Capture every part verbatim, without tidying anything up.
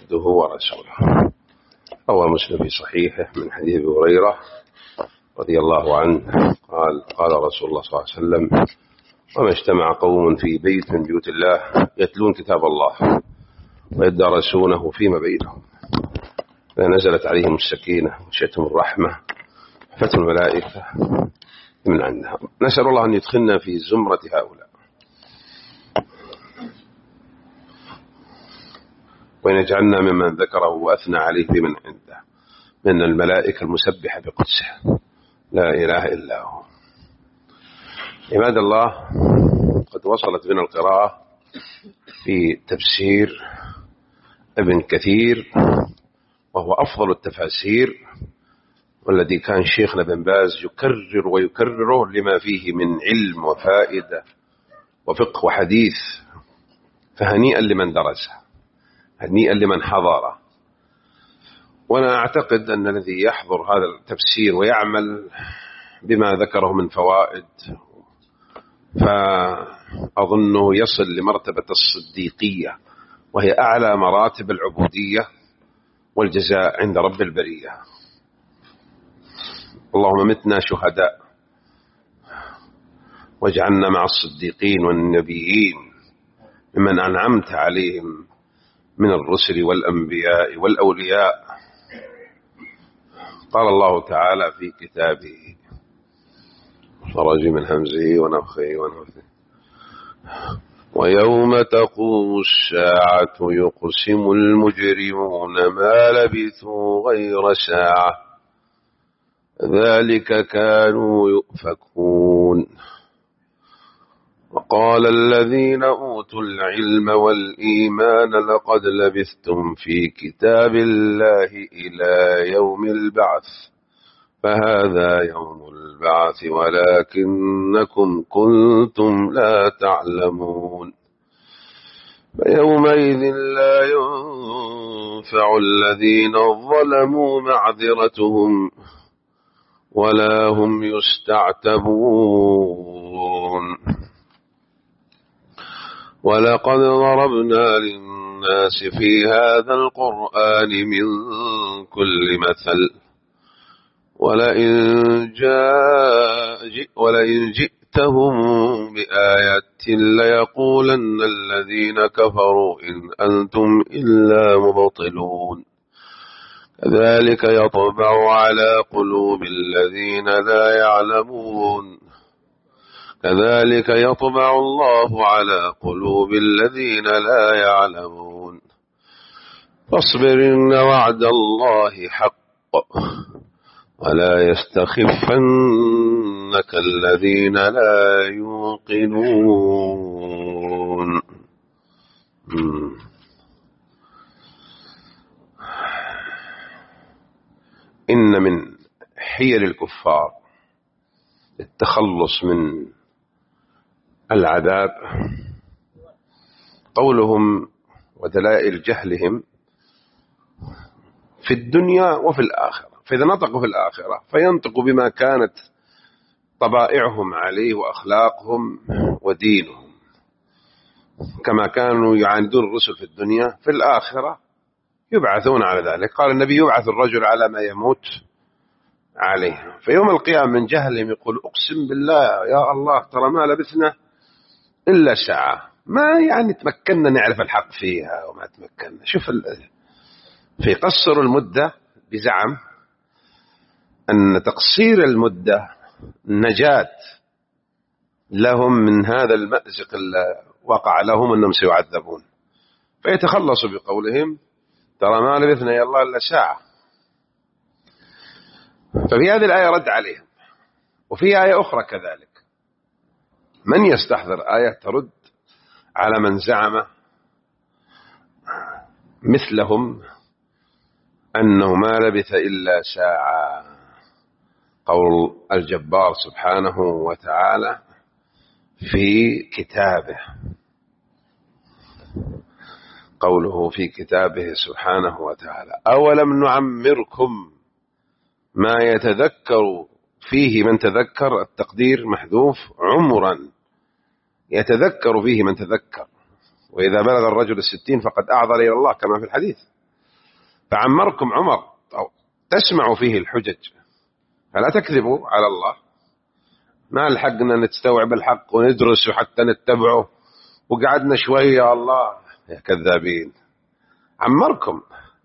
عبده ورسوله. روى مسلم في صحيحه من حديث أبي هريرة رضي الله عنه قال قال رسول الله صلى الله عليه وسلم: وما اجتمع قوم في بيت من بيوت الله يتلون كتاب الله ويدرسونه فيما بينهم فنزلت عليهم السكينة وشتم الرحمة فتم الملائكة من عندها. نسأل الله أن يدخلنا في زمرة هؤلاء وأن يجعلنا ممن ذكره وأثنى عليه بمن عنده من الملائكة المسبحة بقدسه لا إله إلا هو. عباد الله، قد وصلت بنا القراءة في تفسير ابن كثير، وهو أفضل التفاسير، والذي كان شيخنا بن باز يكرر ويكرره لما فيه من علم وفائدة وفقه وحديث. فهنيئا لمن درسه، هنيئا لمن حضره. وأنا أعتقد أن الذي يحضر هذا التفسير ويعمل بما ذكره من فوائد فأظنه يصل لمرتبة الصديقية، وهي أعلى مراتب العبودية والجزاء عند رب البرية. اللهم متنا شهداء واجعلنا مع الصديقين والنبيين ممن أنعمت عليهم من الرسل والأنبياء والأولياء. قال الله تعالى في كتابه: خرج من همزه ونفخه ونفثه ويوم تقوم الساعة يقسم المجرمون ما لبثوا غير ساعة ذلك كانوا يؤفكون. وقال الذين أوتوا العلم والإيمان لقد لبثتم في كتاب الله إلى يوم البعث فهذا يوم البعث ولكنكم كنتم لا تعلمون. فيومئذ لا ينفع الذين ظلموا معذرتهم ولا هم يستعتبون. ولقد ضربنا للناس في هذا القرآن من كل مثل ولئن جاء ولئن جئتهم بآية ليقولن الذين كفروا إن أنتم إلا مبطلون. كذلك يطبع على قلوب الذين لا يعلمون كذلك يطبع الله على قلوب الذين لا يعلمون. فاصبر إن وعد الله حق ولا يستخفنك الذين لا يوقنون. إن من حيل الكفار التخلص من العذاب قولهم ودلائل جهلهم في الدنيا وفي الآخرة. فإذا نطقوا في الآخرة فينطقوا بما كانت طبائعهم عليه وأخلاقهم ودينهم، كما كانوا يعاندون الرسل في الدنيا في الآخرة يبعثون على ذلك. قال النبي: يبعث الرجل على ما يموت عليه. فيوم القيامة من جهلهم يقول: أقسم بالله يا الله ترى ما لبثنا إلا ساعة، ما يعني تمكننا نعرف الحق فيها وما تمكننا. شوف في قصر المدة بزعم أن تقصير المدة نجاة لهم من هذا المأزق اللي وقع لهم أنهم سيعذبون، فيتخلصوا بقولهم ترى ما لبثنا يا الله إلا ساعة. ففي هذه الآية رد عليهم، وفي آية أخرى كذلك. من يستحضر آية ترد على من زعم مثلهم أنه ما لبث إلا ساعة. قول الجبار سبحانه وتعالى في كتابه، قوله في كتابه سبحانه وتعالى: أولم نعمركم ما يتذكر فيه من تذكر. التقدير محذوف عمرا، يتذكر فيه من تذكر، وإذا بلغ الرجل الستين فقد أعذر إلى الله كما في الحديث. فعمركم عمر أو تسمعوا فيه الحجج، فلا تكذبوا على الله. ما لحقنا نستوعب الحق وندرس حتى نتبعه وقعدنا شوية يا الله، يا كذابين. عمركم.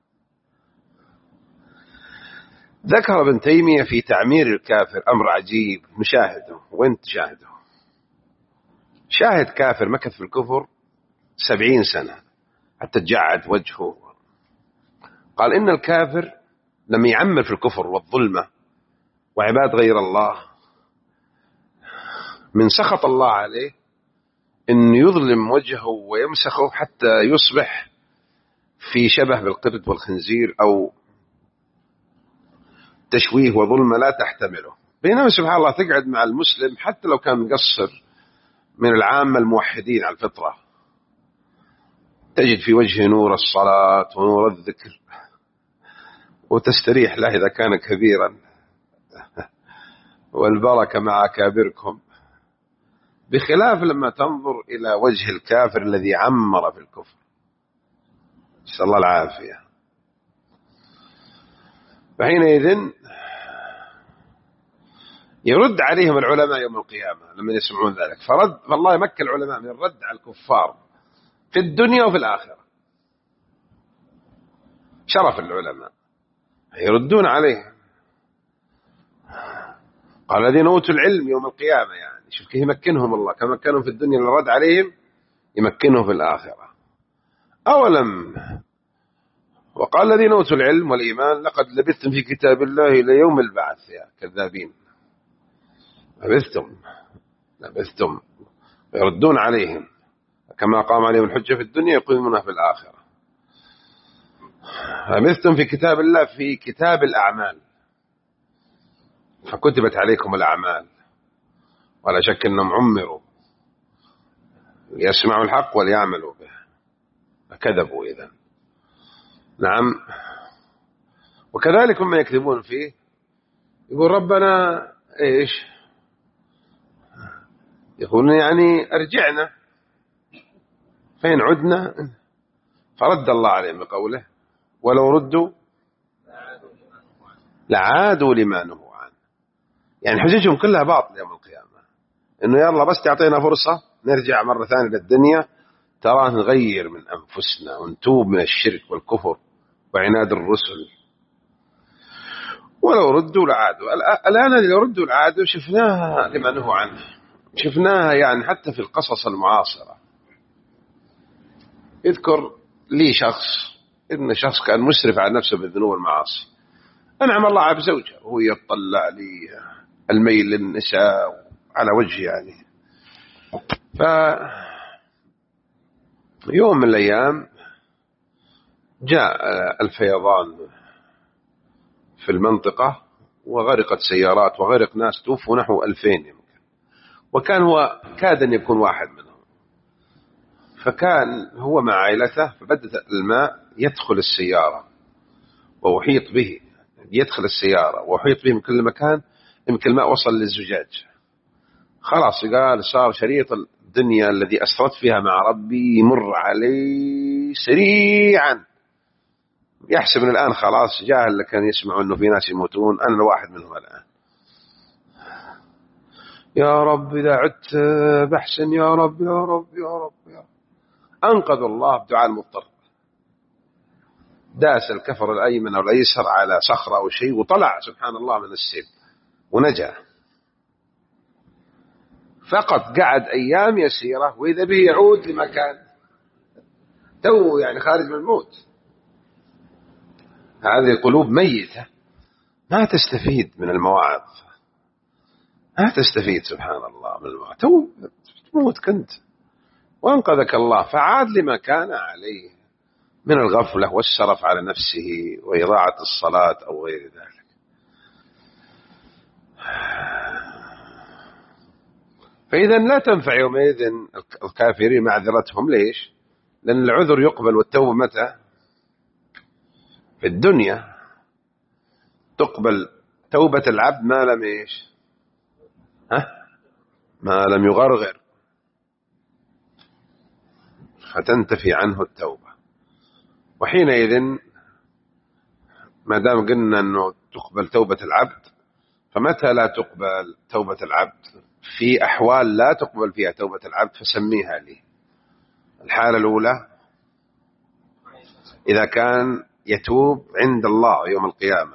ذكر ابن تيمية في تعمير الكافر أمر عجيب نشاهده، وين تشاهده؟ شاهد كافر مكث في الكفر سبعين سنة حتى تجعد وجهه. قال إن الكافر لما يعمر في الكفر والظلمة وعباد غير الله، من سخط الله عليه إن يظلم وجهه ويمسخه حتى يصبح في شبه بالقرد والخنزير أو تشويه وظلمة لا تحتمله. بينما سبحان الله تقعد مع المسلم حتى لو كان مقصر من العامة الموحدين على الفطرة، تجد في وجهه نور الصلاة ونور الذكر وتستريح له إذا كان كبيرا، والبركة مع كابركم، بخلاف لما تنظر إلى وجه الكافر الذي عمر في الكفر. نسأل الله العافية. فحينئذ يرد عليهم العلماء يوم القيامة لما يسمعون ذلك، فرد فالله يمكن العلماء من الرد على الكفار في الدنيا وفي الآخرة. شرف العلماء يردون عليهم. قال الذين أوتوا العلم يوم القيامة، يعني شوف كيف يمكنهم الله، كما مكنهم في الدنيا للرد عليهم يمكنهم في الآخرة. أولم وقال الذين أوتوا العلم والإيمان لقد لبثتم في كتاب الله إلى يوم البعث يا كذابين. لبثتم لبثتم يردون عليهم كما قام عليهم الحجة في الدنيا يقيمونها في الآخرة. لبثتم في كتاب الله، في كتاب الأعمال، فكتبت عليكم الأعمال، ولا شك أنهم عمروا ليسمعوا الحق وليعملوا به، فكذبوا إذن. نعم. وكذلك هم يكذبون فيه، يقول ربنا إيش، يقولون يعني أرجعنا، فين عدنا؟ فرد الله عليهم بقوله ولو ردوا لعادوا لما نهوا عنه. يعني حججهم كلها باطل يوم القيامة، إنه يلا بس تعطينا فرصة نرجع مرة ثانية للدنيا، ترى نغير من أنفسنا ونتوب من الشرك والكفر وعناد الرسل. ولو ردوا لعادوا. الآن اللي ردوا لعادوا شفناها لما نهوا عنه، شفناها يعني حتى في القصص المعاصرة. يذكر لي شخص إن شخص كان مسرف على نفسه بالذنوب والمعاصي، أنعم الله على زوجه وهو يطلع لي الميل للنساء على وجه يعني. ف يوم من الأيام جاء الفيضان في المنطقة وغرقت سيارات وغرق ناس، توفوا نحو ألفين يمكن، وكان هو كاد أن يكون واحد منهم. فكان هو مع عائلته، فبدأ الماء يدخل السيارة وأحيط به، يدخل السيارة وأحيط به من كل مكان، يمكن الماء وصل للزجاج. خلاص قال صار شريط الدنيا الذي أسرت فيها مع ربي يمر علي سريعا، يحسب أن الآن خلاص جاهل اللي كان يسمع أنه في ناس يموتون، أنا الواحد منهم الآن. يا رب إذا عدت بحسن، يا رب يا رب يا رب يا رب. أنقذ الله بدعاء المضطر، داس الكفر الأيمن أو الأيسر على صخرة أو شيء وطلع سبحان الله من السيل ونجا. فقط قعد أيام يسيرة وإذا به يعود لمكان تو يعني خارج من الموت. هذه القلوب ميتة ما تستفيد من المواعظ، ما تستفيد سبحان الله من المواعظ، تو تموت كنت وأنقذك الله، فعاد لما كان عليه من الغفلة والشرف على نفسه وإضاعة الصلاة أو غير ذلك. فإذا لا تنفع يومئذ الكافرين معذرتهم. ليش؟ لأن العذر يقبل والتوبة متى؟ في الدنيا. تقبل توبة العبد ما لم إيش؟ ها؟ ما لم يغرغر، فتنتفي عنه التوبة. وحينئذ ما دام قلنا أنه تقبل توبة العبد، فمتى لا تقبل توبة العبد؟ في أحوال لا تقبل فيها توبة العبد، فسميها لي. الحالة الأولى إذا كان يتوب عند الله يوم القيامة،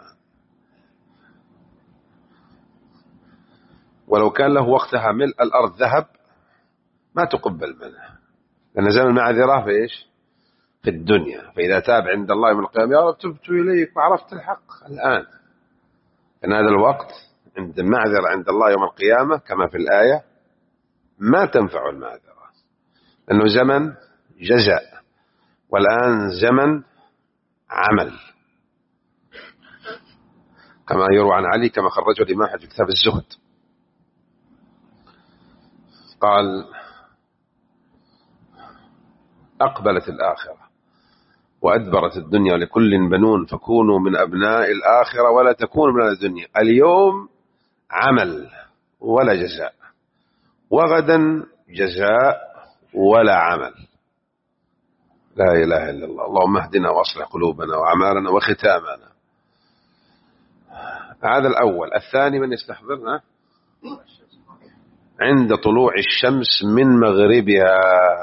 ولو كان له وقتها ملء الأرض ذهب ما تقبل منه، لأن زمن المعذرة في إيش؟ في الدنيا. فإذا تاب عند الله يوم القيامة يا رب تبت إليك وعرفت الحق الآن، إن هذا الوقت عند المعذرة عند الله يوم القيامة كما في الآية ما تنفع المعذرة، لأنه زمن جزاء، والآن زمن عمل، كما يروى عن علي كما خرجه الإمام أحمد في كتاب الزهد، قال: أقبلت الآخرة وأدبرت الدنيا لكل بنون، فكونوا من أبناء الآخرة ولا تكونوا من الدنيا. اليوم عمل ولا جزاء، وغدا جزاء ولا عمل. لا إله إلا الله. اللهم اهدنا وأصلح قلوبنا وأعمالنا وختامنا. هذا الأول. الثاني من يستحضرنا عند طلوع الشمس من مغربها،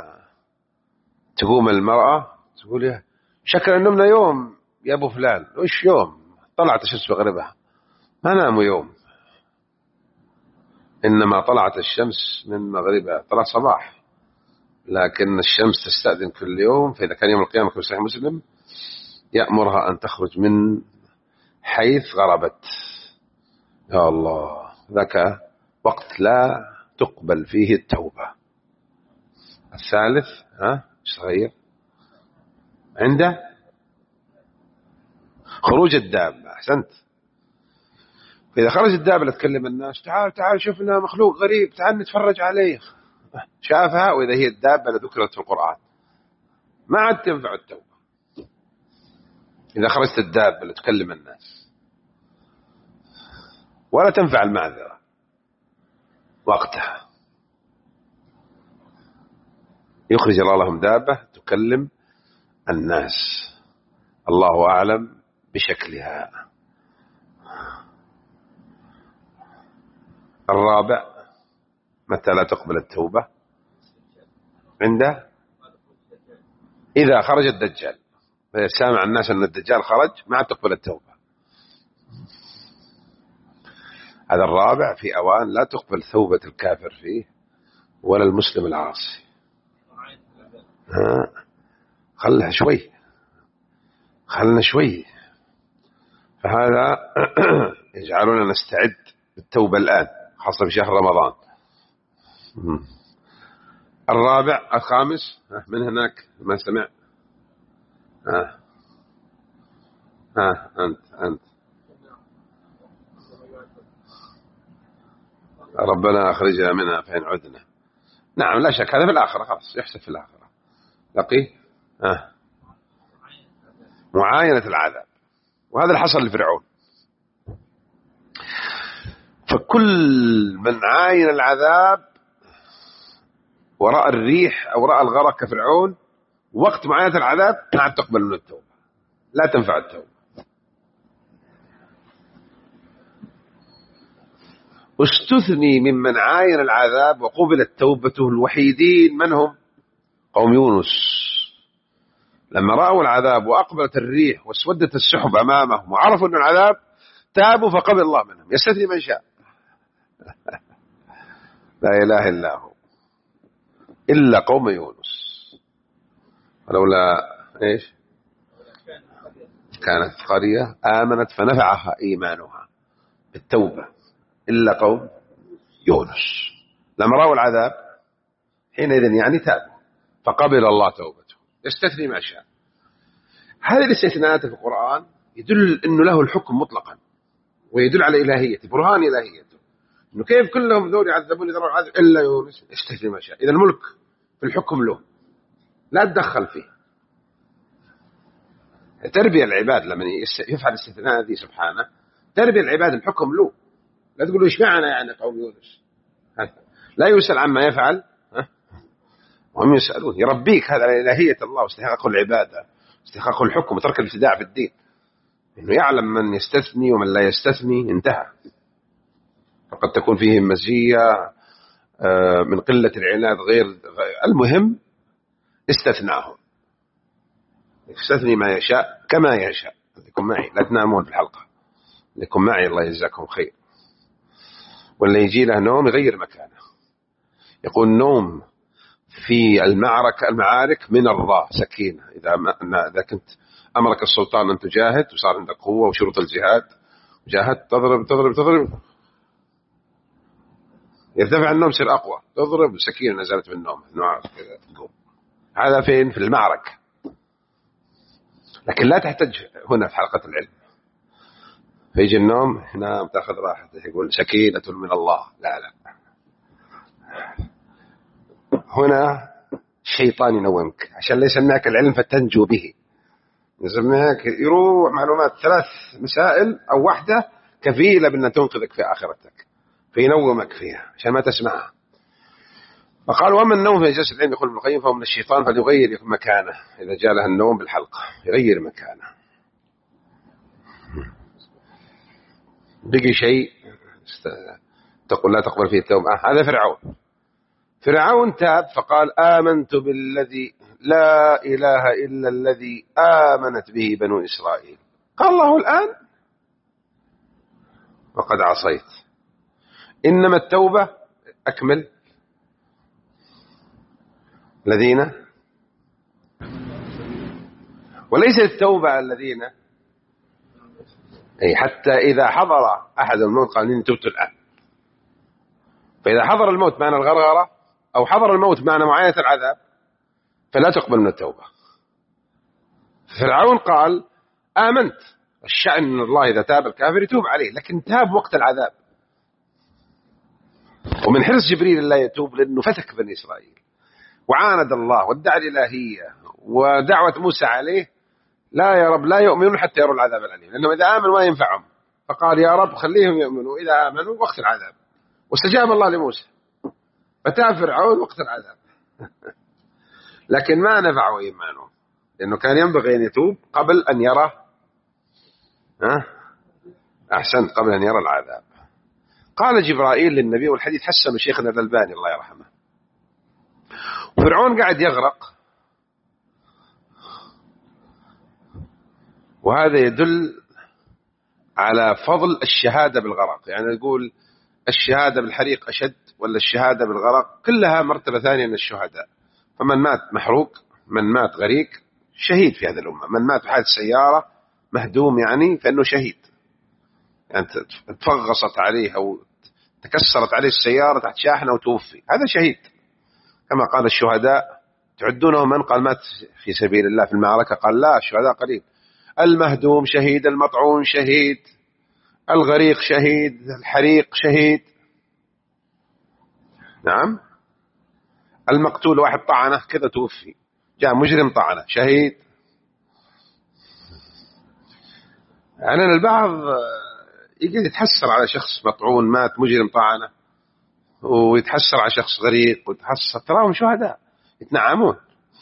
تقوم المرأة تقول: يا شكرا نمنا يوم يا أبو فلان. وإيش يوم؟ طلعت الشمس مغربها، ما ناموا يوم، إنما طلعت الشمس من مغربها. طلع صباح، لكن الشمس تستأذن كل يوم، فإذا كان يوم القيامة كما صحيح مسلم يأمرها أن تخرج من حيث غربت. يا الله، ذاك وقت لا تقبل فيه التوبة. الثالث ها صغير عنده خروج الدابة. أحسنت. فإذا خرج الدابة لتكلم الناس: تعال تعال شوفنا مخلوق غريب، تعال نتفرج عليه. شافها، وإذا هي الدابة لذكرت في القرآن ما عاد تنفع التوبة. إذا خرجت الدابة لتكلم الناس ولا تنفع المعذرة وقتها. يخرج الله لهم دابة تكلم الناس، الله أعلم بشكلها. الرابع متى لا تقبل التوبة؟ عنده إذا خرج الدجال، فإذا سامع الناس أن الدجال خرج ما تقبل التوبة. هذا الرابع في أوان لا تقبل توبة الكافر فيه ولا المسلم العاصي. ها خلها شوي، خلنا شوي. فهذا يجعلنا نستعد بالتوبة الآن، خاصة في شهر رمضان. الرابع. الخامس من هناك ما سمع. ها ها أنت أنت ربنا أخرجنا منها فإن عدنا. نعم لا شك هذا في الآخرة، خلاص يحسب في الآخرة. لقي ها معاينة العذاب، وهذا اللي حصل لفرعون. فكل من عاين العذاب ورأى الريح أو رأى الغرق كفرعون وقت معاينة العذاب ما عاد تقبل من التوبة، لا تنفع التوبة. استثني ممن عاين العذاب وقبلت توبته الوحيدين من هم؟ قوم يونس، لما رأوا العذاب وأقبلت الريح واسودت السحب أمامهم وعرفوا أن العذاب تابوا فقبل الله منهم. يستثني من شاء. لا إله إلا هو، إلا قوم يونس. ولولا إيش كانت قرية آمنت فنفعها إيمانها بالتوبة إلا قوم يونس، لما رأوا العذاب حينئذ يعني تابوا فقبل الله توبته. يستثني ما شاء. هذه الاستثناءات في القرآن يدل أنه له الحكم مطلقا، ويدل على إلهيته، برهان إلهيته، أنه كيف كلهم ذول يعذبون إذا رأوا العذاب إلا يونس. يستثني ما شاء. إذا الملك في الحكم له، لا تدخل فيه. تربية العباد لما يفعل الاستثناء هذه سبحانه، تربية العباد الحكم له. لا تقولوا إيش معنى يعني قوم يونس، لا يسأل عما يفعل وهم يسألون. يربيك هذا على إلهية الله واستحقاق العبادة، استحقاق الحكم وترك الابتداع في الدين. إنه يعلم من يستثني ومن لا يستثني، انتهى. فقد تكون فيه مزية من قلة العناد غير المهم استثناهم، يستثني ما يشاء كما يشاء. لكم معي، لا تنامون في الحلقة، لكم معي الله يجزاكم خير. ولا يجي له نوم يغير مكانه، يقول نوم في المعركة المعارك من الله سكينة. إذا ما إذا كنت أمرك السلطان أن تجاهد وصار عندك قوة وشروط الجهاد جاهدت، تضرب تضرب تضرب يرتفع النوم، يصير أقوى، تضرب سكينة نزلت من النوم، تقوم. هذا فين؟ في المعركة. لكن لا تحتاج هنا في حلقة العلم، فيجي النوم هنا تأخذ راحته، يقول سكينة من الله. لا لا، هنا الشيطان ينومك عشان لا يسمعك العلم فتنجو به. يسمعك يروح معلومات ثلاث مسائل أو واحدة كفيلة بأن تنقذك في آخرتك، فينومك فيها عشان ما تسمعها. فقال ومن النوم في جلسة العلم يقول ابن القيم فهو من الشيطان، فليغير مكانه إذا جاء له النوم بالحلقة، يغير مكانه. بقي شيء تقول لا تقبل فيه التوبة، هذا فرعون. فرعون تاب فقال آمنت بالذي لا إله إلا الذي آمنت به بنو إسرائيل. قال الله الآن وقد عصيت، إنما التوبة أكمل الذين، وليس التوبة الذين أي حتى إذا حضر أحد الموت قال إني تبت الآن. فإذا حضر الموت معنى الغرغرة أو حضر الموت معنى معاينة العذاب فلا تقبل من التوبة. فرعون قال آمنت، الشأن أن الله إذا تاب الكافر يتوب عليه، لكن تاب وقت العذاب. ومن حرص جبريل لا يتوب لأنه فتك بني إسرائيل وعاند الله وادعى الإلهية، ودعوة موسى عليه لا يا رب لا يؤمنون حتى يروا العذاب الأليم، لأنهم إذا آمنوا ما ينفعهم. فقال يا رب خليهم يؤمنوا إذا آمنوا وقت العذاب، واستجاب الله لموسى فتاب فرعون وقت العذاب. لكن ما نفعه إيمانه، لأنه كان ينبغي أن يتوب قبل أن يرى ها أحسن قبل أن يرى العذاب. قال جبرائيل للنبي، والحديث حسن شيخنا الألباني الله يرحمه. فرعون قاعد يغرق، وهذا يدل على فضل الشهادة بالغرق. يعني نقول الشهادة بالحريق أشد ولا الشهادة بالغرق، كلها مرتبة ثانية من الشهداء. فمن مات محروق، من مات غريق شهيد في هذه الأمة. من مات في حادث سيارة مهدوم يعني فإنه شهيد، يعني تفغصت عليه أو تكسرت عليه السيارة تحت شاحنة وتوفي، هذا شهيد. كما قال الشهداء تعدونه من؟ قال مات في سبيل الله في المعركة، قال لا الشهداء قليل. المهدوم شهيد، المطعون شهيد، الغريق شهيد، الحريق شهيد. نعم، المقتول واحد طعنه كذا توفي، جاء مجرم طعنه شهيد. يعني البعض يجي يتحسر على شخص مطعون مات مجرم طعنه، ويتحسر على شخص غريق ويتحسر، تراهم شهداء يتنعمون.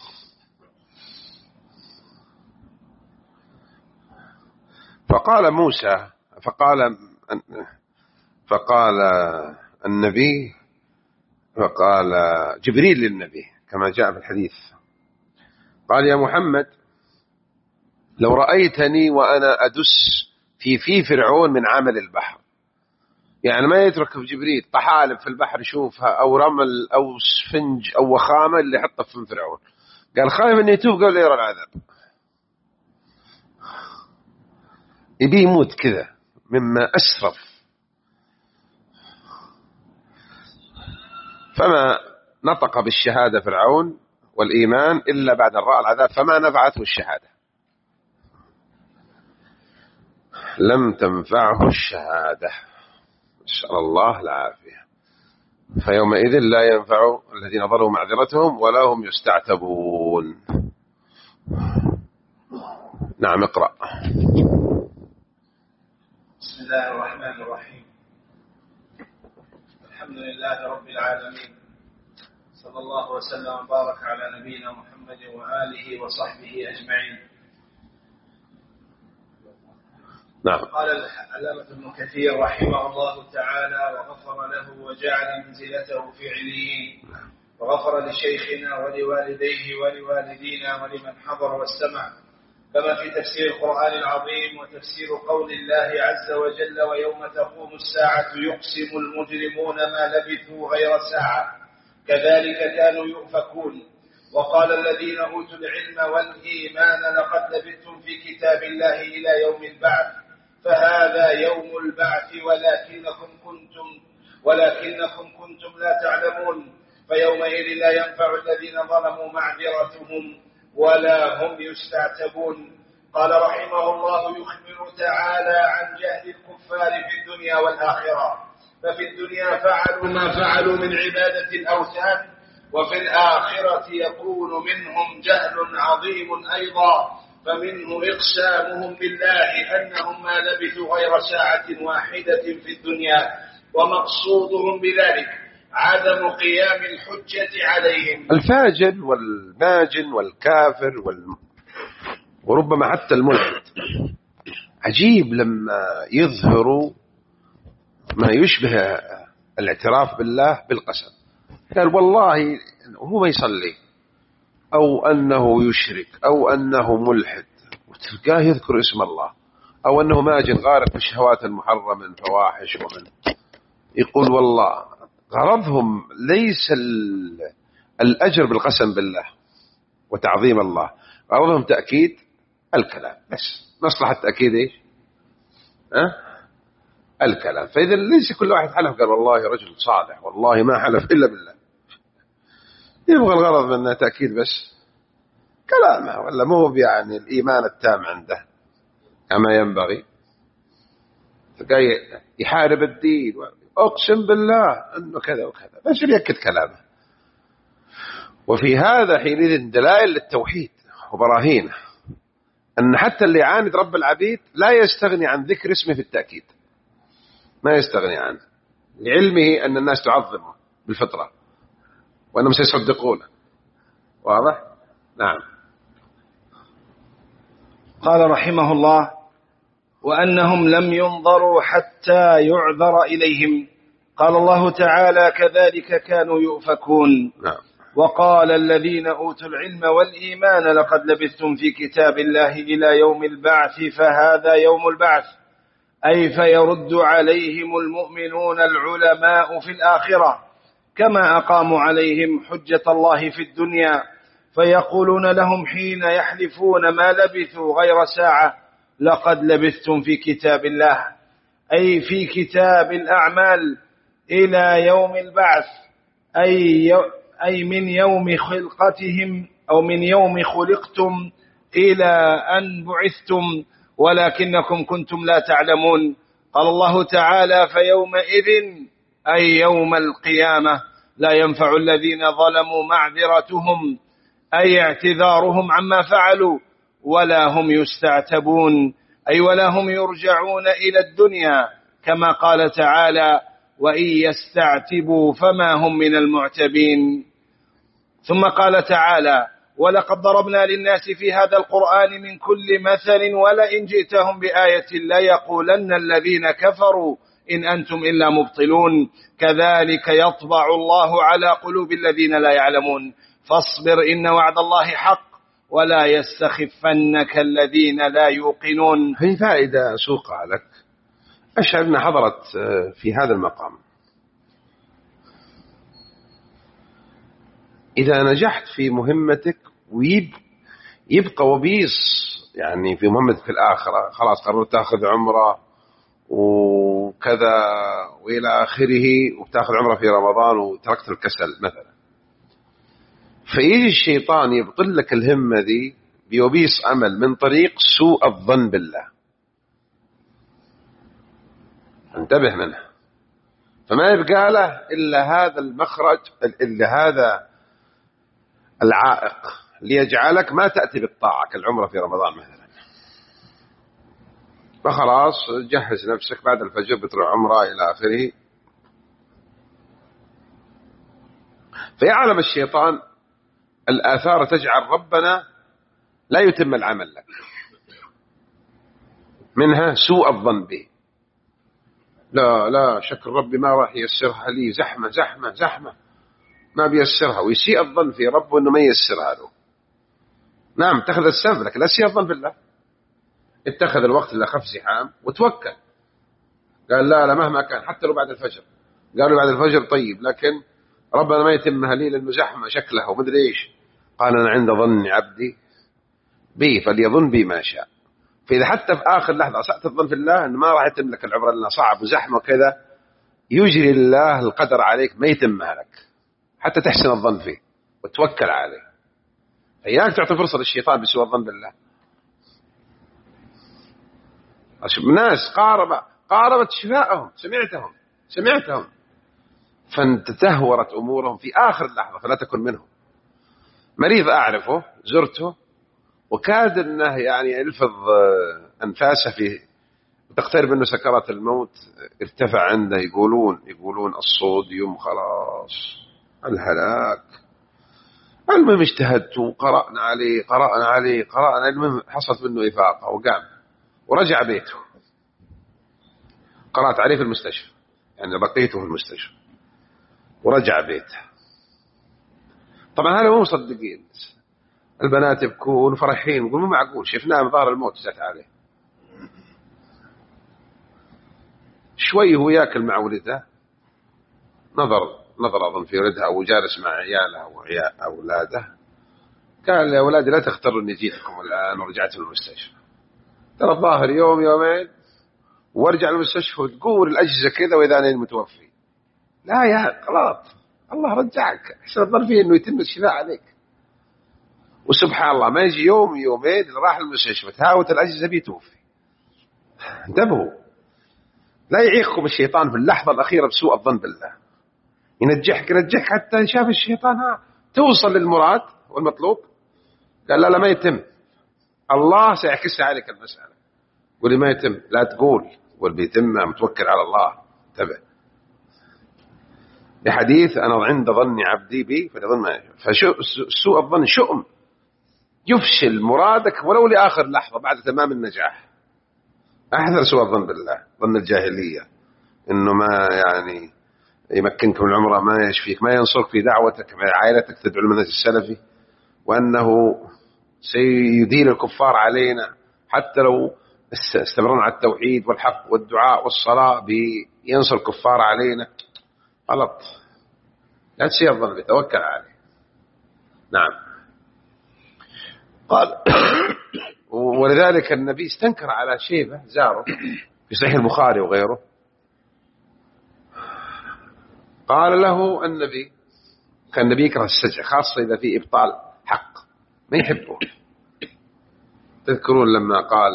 فقال موسى فقال فقال النبي فقال جبريل للنبي كما جاء في الحديث، قال يا محمد لو رأيتني وأنا أدس في في فرعون من عمل البحر، يعني ما يترك جبريل طحالب في البحر يشوفها أو رمل أو سفنج أو وخامة اللي يحطه في فرعون، قال خايف أن يتوب قبل يرى العذاب، يبي يموت كذا مما أسرف. فما نطق بالشهادة فرعون والإيمان إلا بعد أن رأى العذاب، فما نفعته الشهادة، لم تنفعه الشهادة، نسأل الله العافية. فيومئذ لا ينفع الذين ظلموا معذرتهم ولا هم يستعتبون. نعم اقرأ. بسم الله الرحمن الرحيم. الحمد لله رب العالمين، صلى الله وسلم وبارك على نبينا محمد وآله وصحبه أجمعين. نعم. قال العلامة ابن كثير رحمه الله تعالى وغفر له وجعل منزلته في عليين، وغفر لشيخنا ولوالديه ولوالدينا ولمن حضر واستمع، كما في تفسير القرآن العظيم وتفسير قول الله عز وجل: ويوم تقوم الساعة يقسم المجرمون ما لبثوا غير ساعة كذلك كانوا يؤفكون. وقال الذين أوتوا العلم والإيمان: لقد لبثتم في كتاب الله إلى يوم البعث فهذا يوم البعث ولكنكم كنتم ولكنكم كنتم لا تعلمون، فيومئذ لا ينفع الذين ظلموا معذرتهم ولا هم يستعتبون. قال رحمه الله: يخبر تعالى عن جهل الكفار في الدنيا والآخرة، ففي الدنيا فعلوا ما فعلوا من عبادة الأوثان، وفي الآخرة يكون منهم جهل عظيم أيضا، فمنه إقسامهم بالله أنهم ما لبثوا غير ساعة واحدة في الدنيا، ومقصودهم بذلك عدم قيام الحجة عليهم. الفاجر والماجن والكافر وال... وربما حتى الملحد عجيب لما يظهروا ما يشبه الاعتراف بالله بالقسم. قال والله هو ما يصلي أو أنه يشرك أو أنه ملحد، وتلقاه يذكر اسم الله، أو أنه ماجن غارق في الشهوات المحرمة من فواحش ومن يقول والله. غرضهم ليس الأجر بالقسم بالله وتعظيم الله، غرضهم تأكيد الكلام بس. مصلحة تأكيد إيش؟ أه؟ الكلام. فإذا ليس كل واحد حلف قال والله رجل صالح والله ما حلف إلا بالله، يبغى الغرض منه تأكيد بس كلامه، ولا مو يعني الإيمان التام عنده كما ينبغي. يحارب الدين، أقسم بالله أنه كذا وكذا بس يأكد كلامه. وفي هذا حينئذ دلائل للتوحيد وبراهينه، أن حتى اللي يعاند رب العبيد لا يستغني عن ذكر اسمه في التأكيد، ما يستغني عنه، لعلمه أن الناس تعظمه بالفطرة وأنهم سيصدقونه. واضح؟ نعم. قال رحمه الله: وأنهم لم ينظروا حتى يعذر إليهم. قال الله تعالى: كذلك كانوا يؤفكون. نعم. وقال الذين أوتوا العلم والإيمان: لقد لبثتم في كتاب الله إلى يوم البعث فهذا يوم البعث، أي فيرد عليهم المؤمنون العلماء في الآخرة كما أقاموا عليهم حجة الله في الدنيا، فيقولون لهم حين يحلفون ما لبثوا غير ساعة: لقد لبثتم في كتاب الله، أي في كتاب الأعمال إلى يوم البعث، أي أي من يوم خلقتهم أو من يوم خلقتم إلى أن بعثتم، ولكنكم كنتم لا تعلمون. قال الله تعالى: فيومئذ أي يوم القيامة لا ينفع الذين ظلموا معذرتهم، أي اعتذارهم عما فعلوا، ولا هم يستعتبون، أي ولا هم يرجعون إلى الدنيا، كما قال تعالى: وإن يستعتبوا فما هم من المعتبين. ثم قال تعالى: ولقد ضربنا للناس في هذا القرآن من كل مثل ولئن جئتهم بآية ليقولن الذين كفروا إن أنتم إلا مبطلون، كذلك يطبع الله على قلوب الذين لا يعلمون، فاصبر إن وعد الله حق ولا يستخفنك الذين لا يوقنون. هي فائدة أسوقها لك، أشعر أنها حضرت في هذا المقام. إذا نجحت في مهمتك ويبقى وبيص يعني في مهمتك في الآخرة، خلاص قررت تأخذ عمرة وكذا وإلى آخره، وتأخذ عمرة في رمضان وتركت الكسل مثلا، فيجي الشيطان يبطل لك الهمة ذي بيوبيص عمل من طريق سوء الظن بالله. انتبه منه، فما يبقى له إلا هذا المخرج، إلا هذا العائق ليجعلك ما تأتي بالطاعة كالعمرة في رمضان مثلا. فخلاص جهز نفسك بعد الفجر بتروح عمرة إلى آخره. فيعلم الشيطان الآثار تجعل ربنا لا يتم العمل لك، منها سوء الظن به، لا لا شكل ربي ما راح ييسرها لي، زحمة زحمة زحمة ما بيسرها، ويسيء الظن في ربه أنه ما ييسرها له. نعم اتخذ السبب، لكن لا سيء الظن بالله. اتخذ الوقت اللي خف زحام وتوكل، قال لا لا مهما كان حتى لو بعد الفجر، قالوا بعد الفجر طيب لكن ربنا ما يتمها لي لأنه زحمة شكلها ومدري إيش. قال أنا عند ظن عبدي بي فليظن بي ما شاء. فإذا حتى في آخر لحظة أسأت الظن في الله أنه ما راح يتم لك العبرة لأنه صعب وزحمة وكذا، يجري الله القدر عليك ما يتمها لك حتى تحسن الظن فيه وتوكل عليه. فإياك تعطي فرصة للشيطان بسوء الظن بالله. الناس قارب قاربت شفاءهم، سمعتهم سمعتهم فتدهورت أمورهم في آخر لحظة، فلا تكن منهم. مريض أعرفه زرته وكاد أنه يعني يلفظ أنفاسه في وتقترب منه سكرات الموت، ارتفع عنده يقولون يقولون الصوديوم خلاص الهلاك. المهم اجتهدت وقرأنا عليه قرأنا عليه قرأنا المهم حصلت منه إفاقة وقام ورجع بيته. قرأت عليه في المستشفى، يعني بقيته في المستشفى ورجع بيته. طبعا هذا مو مصدقين، البنات يبكون فرحين يقولون مو معقول شفناه من ظهر الموت جات عليه. شوي هو ياكل مع ولده، نظر نظر أظن في ولدها أو جالس مع عياله أو أولاده، قال يا أولادي لا تختاروا أني جيتكم الآن ورجعت من المستشفى، ترى الظاهر يوم يومين وارجع المستشفى وتقول الأجهزة كذا وإذا أنا المتوفي. لا يا غلط، الله رجعك احسن الظن فيه أنه يتم الشفاء عليك. وسبحان الله ما يجي يوم يومين اللي راح المستشفى تهاوت الأجهزة بيتوفي. انتبهوا، لا يعيقكم الشيطان في اللحظة الأخيرة بسوء الظن بالله، ينجحك ينجحك حتى شاف الشيطان ها توصل للمراد والمطلوب. قال لا لا ما يتم، الله سيعكسها عليك المسألة. قولي ما يتم، لا تقول قول بيتم متوكل على الله. انتبه لحديث أنا عند ظن عبدي بي فليظن ما يشاء. فسوء الظن شؤم يفشل مرادك ولو لآخر لحظة بعد تمام النجاح. أحذر سوء الظن بالله، ظن الجاهلية إنه ما يعني يمكنك من العمرة، ما يشفيك، ما ينصرك في دعوتك مع عائلتك تدعو المنهج السلفي، وأنه سيدير الكفار علينا حتى لو استمرنا على التوحيد والحق والدعاء والصلاة بينصر الكفار علينا. غلط، لا تسيء الظن به، توكل عليه. نعم. قال ولذلك النبي استنكر على شيبة زاره في صحيح البخاري وغيره. قال له النبي، كان النبي يكره السجع خاصة إذا في إبطال حق ما يحبه. تذكرون لما قال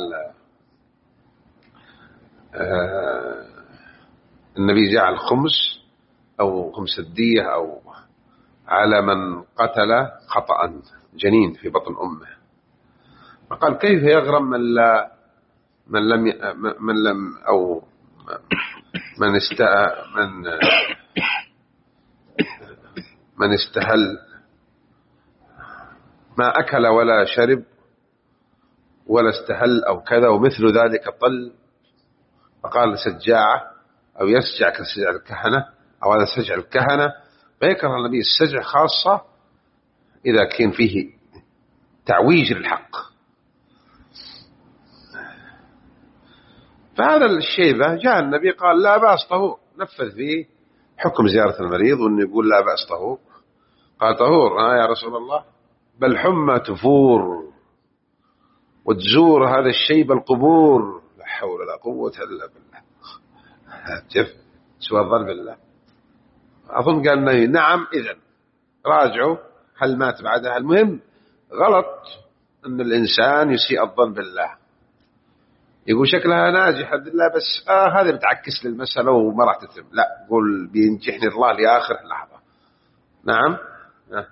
آه النبي جعل خمس أو خمس الدية أو على من قتل خطأ جنين في بطن أمه، فقال كيف يغرم من لا من لم من لم أو من است من من استهل ما أكل ولا شرب ولا استهل أو كذا ومثل ذلك طل. فقال سجاعة أو يسجع كسجع الكهنة أو هذا سجع الكهنة. فيكره النبي السجع خاصة إذا كان فيه تعويج للحق. فهذا الشيبة جاء النبي قال لا بأس طهور، نفذ فيه حكم زيارة المريض وأنه يقول لا بأس طهور. قال طهور آه يا رسول الله، بل حمى تفور وتزور هذا الشيب القبور، لا حول ولا قوة إلا بالله. شوف سوى الظن بالله. أظن قال لي نعم إذن راجعوا هل مات بعدها. المهم غلط أن الإنسان يسيء الظن بالله، يقول شكلها ناجح الحمد لله بس آه هذا بتعكس للمسألة وما راح تتم. لا، قول بينجحني الله لآخر لحظة. نعم. آه.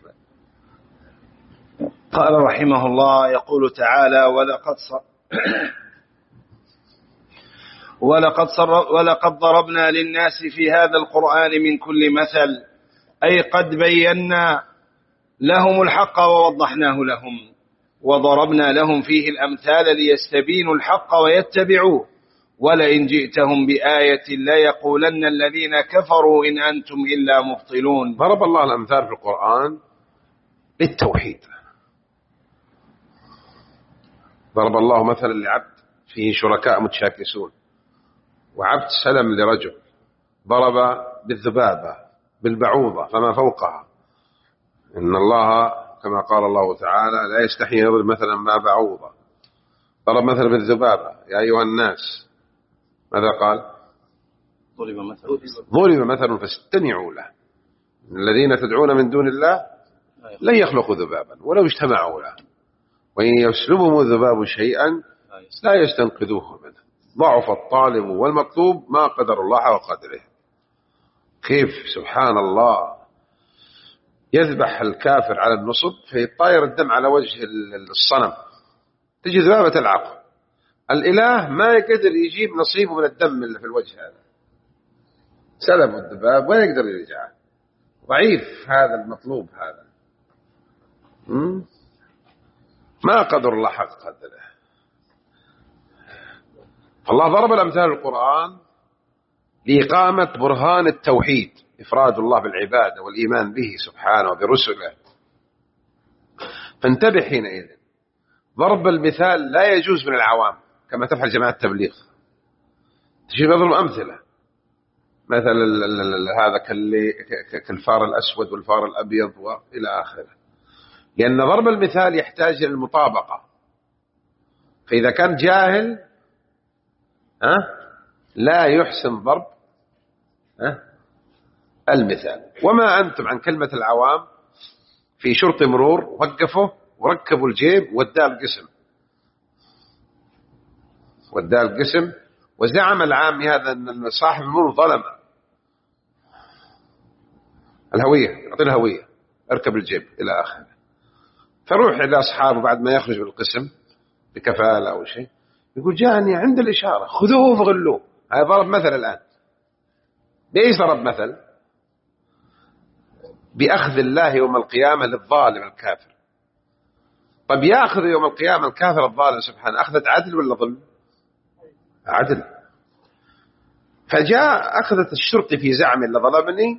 قال رحمه الله يقول تعالى ولقد ص... ولقد, صر... ولقد ضربنا للناس في هذا القرآن من كل مثل، أي قد بينا لهم الحق ووضحناه لهم وضربنا لهم فيه الأمثال ليستبينوا الحق ويتبعوه ولئن جئتهم بآية لا يقولن الذين كفروا إن أنتم إلا مبطلون. ضرب الله الأمثال في القرآن للتوحيد. ضرب الله مثلا لعبد فيه شركاء متشاكسون، وعبد سلم لرجل، ضرب بالذبابة بالبعوضة فما فوقها، إن الله كما قال الله تعالى لا يستحي يضرب مثلا ما بعوضة. ضرب مثلا بالذبابة يا أيها الناس، ماذا قال؟ ضرب مثل ضرب مثل فاستمعوا له، الذين تدعون من دون الله لن يخلقوا ذبابا ولو اجتمعوا له، وإن يسلبهم الذباب شيئا لا يستنقذوه منه، ضعف الطالب والمطلوب ما قدر الله وقدره. كيف سبحان الله يذبح الكافر على النصب فيطاير الدم على وجه الصنم، تجي ذبابة العقل. الإله ما يقدر يجيب نصيبه من الدم اللي في الوجه هذا، سلب الذباب ولا يقدر يرجعه، ضعيف هذا المطلوب هذا، ما قدر الله حق قدره. فالله ضرب الأمثال القرآن لإقامة برهان التوحيد، إفراد الله بالعبادة والإيمان به سبحانه وبرسله. فانتبه حينئذ، ضرب المثال لا يجوز من العوام كما تفعل جماعة التبليغ، تجيب يضرب أمثلة، مثل هذا كالفار الأسود والفار الأبيض وإلى آخره، لأن ضرب المثال يحتاج إلى المطابقة. فإذا كان جاهل ها لا يحسن ضرب ها المثال. وما أنتم عن كلمة العوام في شرطي مرور وقفوا وركبوا الجيب وداه القسم، وداه القسم، وزعم العامي هذا أن صاحب المرور ظلم الهوية، أعطي الهوية، اركب الجيب إلى آخره. فروح إلى أصحابه بعد ما يخرج بالقسم بكفالة أو شيء، يقول جاءني عند الإشارة خذوه فغلوه. هذا ضرب مثل الآن. ليش ضرب مثل؟ بأخذ الله يوم القيامة للظالم الكافر. طب يأخذ يوم القيامة الكافر الظالم سبحانه أخذت عدل ولا ظلم؟ عدل. فجاء أخذت الشرطي في زعم اللي ظلمني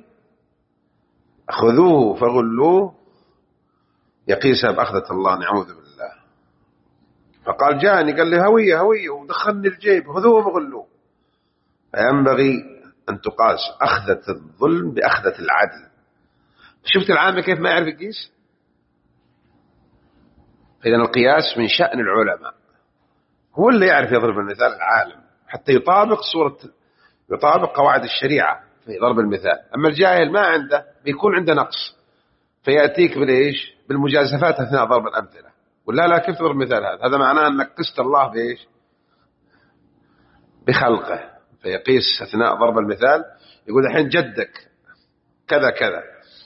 خذوه فغلوه يقيسها بأخذة الله، نعوذ بالله. فقال جاءني قال لي هوية هوية ودخلني الجيب خذوه فغلوه. فينبغي أن تقاس أخذة الظلم بأخذة العدل. شفت العامة كيف ما يعرف يقيس؟ إذن القياس من شأن العلماء، هو اللي يعرف يضرب المثال العالم حتى يطابق صورة، يطابق قواعد الشريعة في ضرب المثال. أما الجاهل ما عنده، بيكون عنده نقص، فيأتيك بالإيش؟ بالمجازفات أثناء ضرب الأمثلة. ولا لا كيف تضرب مثال هذا؟ هذا معناه أنك قست الله بإيش؟ بخلقه. فيقيس أثناء ضرب المثال، يقول الحين جدك كذا كذا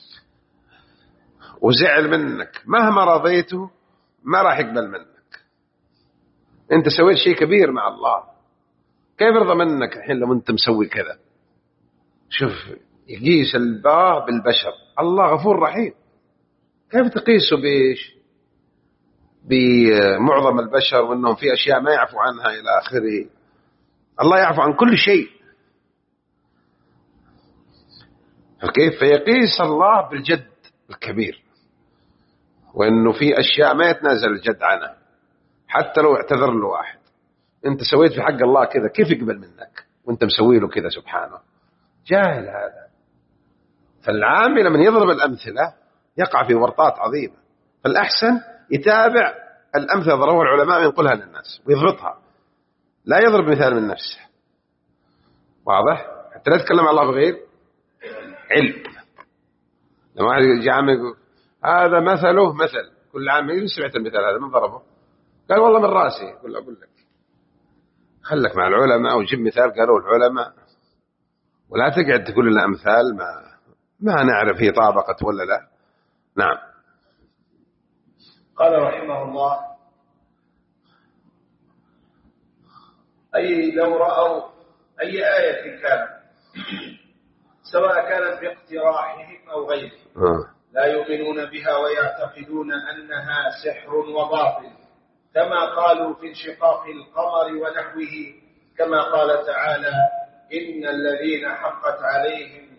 وزعل منك، مهما رضيته ما راح يقبل منك، أنت سويت شيء كبير مع الله، كيف يرضى منك الحين لو أنت مسوي كذا؟ شوف يقيس الله بالبشر، الله غفور رحيم، كيف تقيسه بإيش؟ بمعظم البشر وأنهم في أشياء ما يعفو عنها إلى آخره. الله يعفو عن كل شيء، فكيف فيقيس الله بالجد الكبير، وأنه في أشياء ما يتنازل الجد عنها حتى لو اعتذر له واحد. أنت سويت في حق الله كذا، كيف يقبل منك وأنت مسوي له كذا؟ سبحانه. جاهل هذا. فالعامل من يضرب الأمثلة يقع في ورطات عظيمة، فالأحسن يتابع الأمثلة ضربها العلماء وينقلها للناس ويضبطها، لا يضرب مثال من نفسه. واضح؟ حتى لا يتكلم على الله بغير علم. لما واحد يجي عام يقول هذا مثله مثل، كل عام يقول سمعت المثال هذا من ضربه؟ قال والله من راسي. يقول أقول لك خلك مع العلماء وجيب مثال قالوا العلماء، ولا تقعد تقول لنا أمثال ما ما نعرف هي طابقت ولا لا. نعم. قال رحمه الله أي لو رأوا أي آية كانت سواء كانت باقتراحهم أو غيره آه. لا يؤمنون بها ويعتقدون أنها سحر وباطل، كما قالوا في انشقاق القمر ونحوه، كما قال تعالى: إن الذين حقت عليهم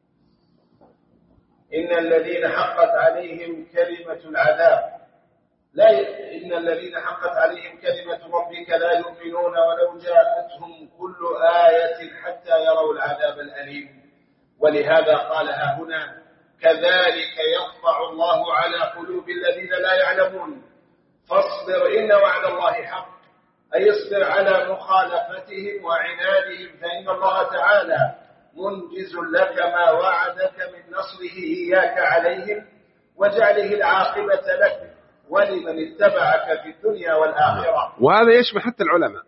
إن الذين حقت عليهم كلمة العذاب لا ي... إن الذين حقت عليهم كلمة ربك لا يؤمنون ولو جاءتهم كل آية حتى يروا العذاب الأليم. ولهذا قالها هنا: كذلك يطبع الله على قلوب الذين لا يعلمون فاصبر إن وعد الله حق، أي اصبر على مخالفتهم وعنادهم، فإن الله تعالى منجز لك ما وعدك من نصره إياك عليهم وجعله العاقبة لك ولمن اتبعك في الدنيا والآخرة. وهذا يشمل حتى العلماء،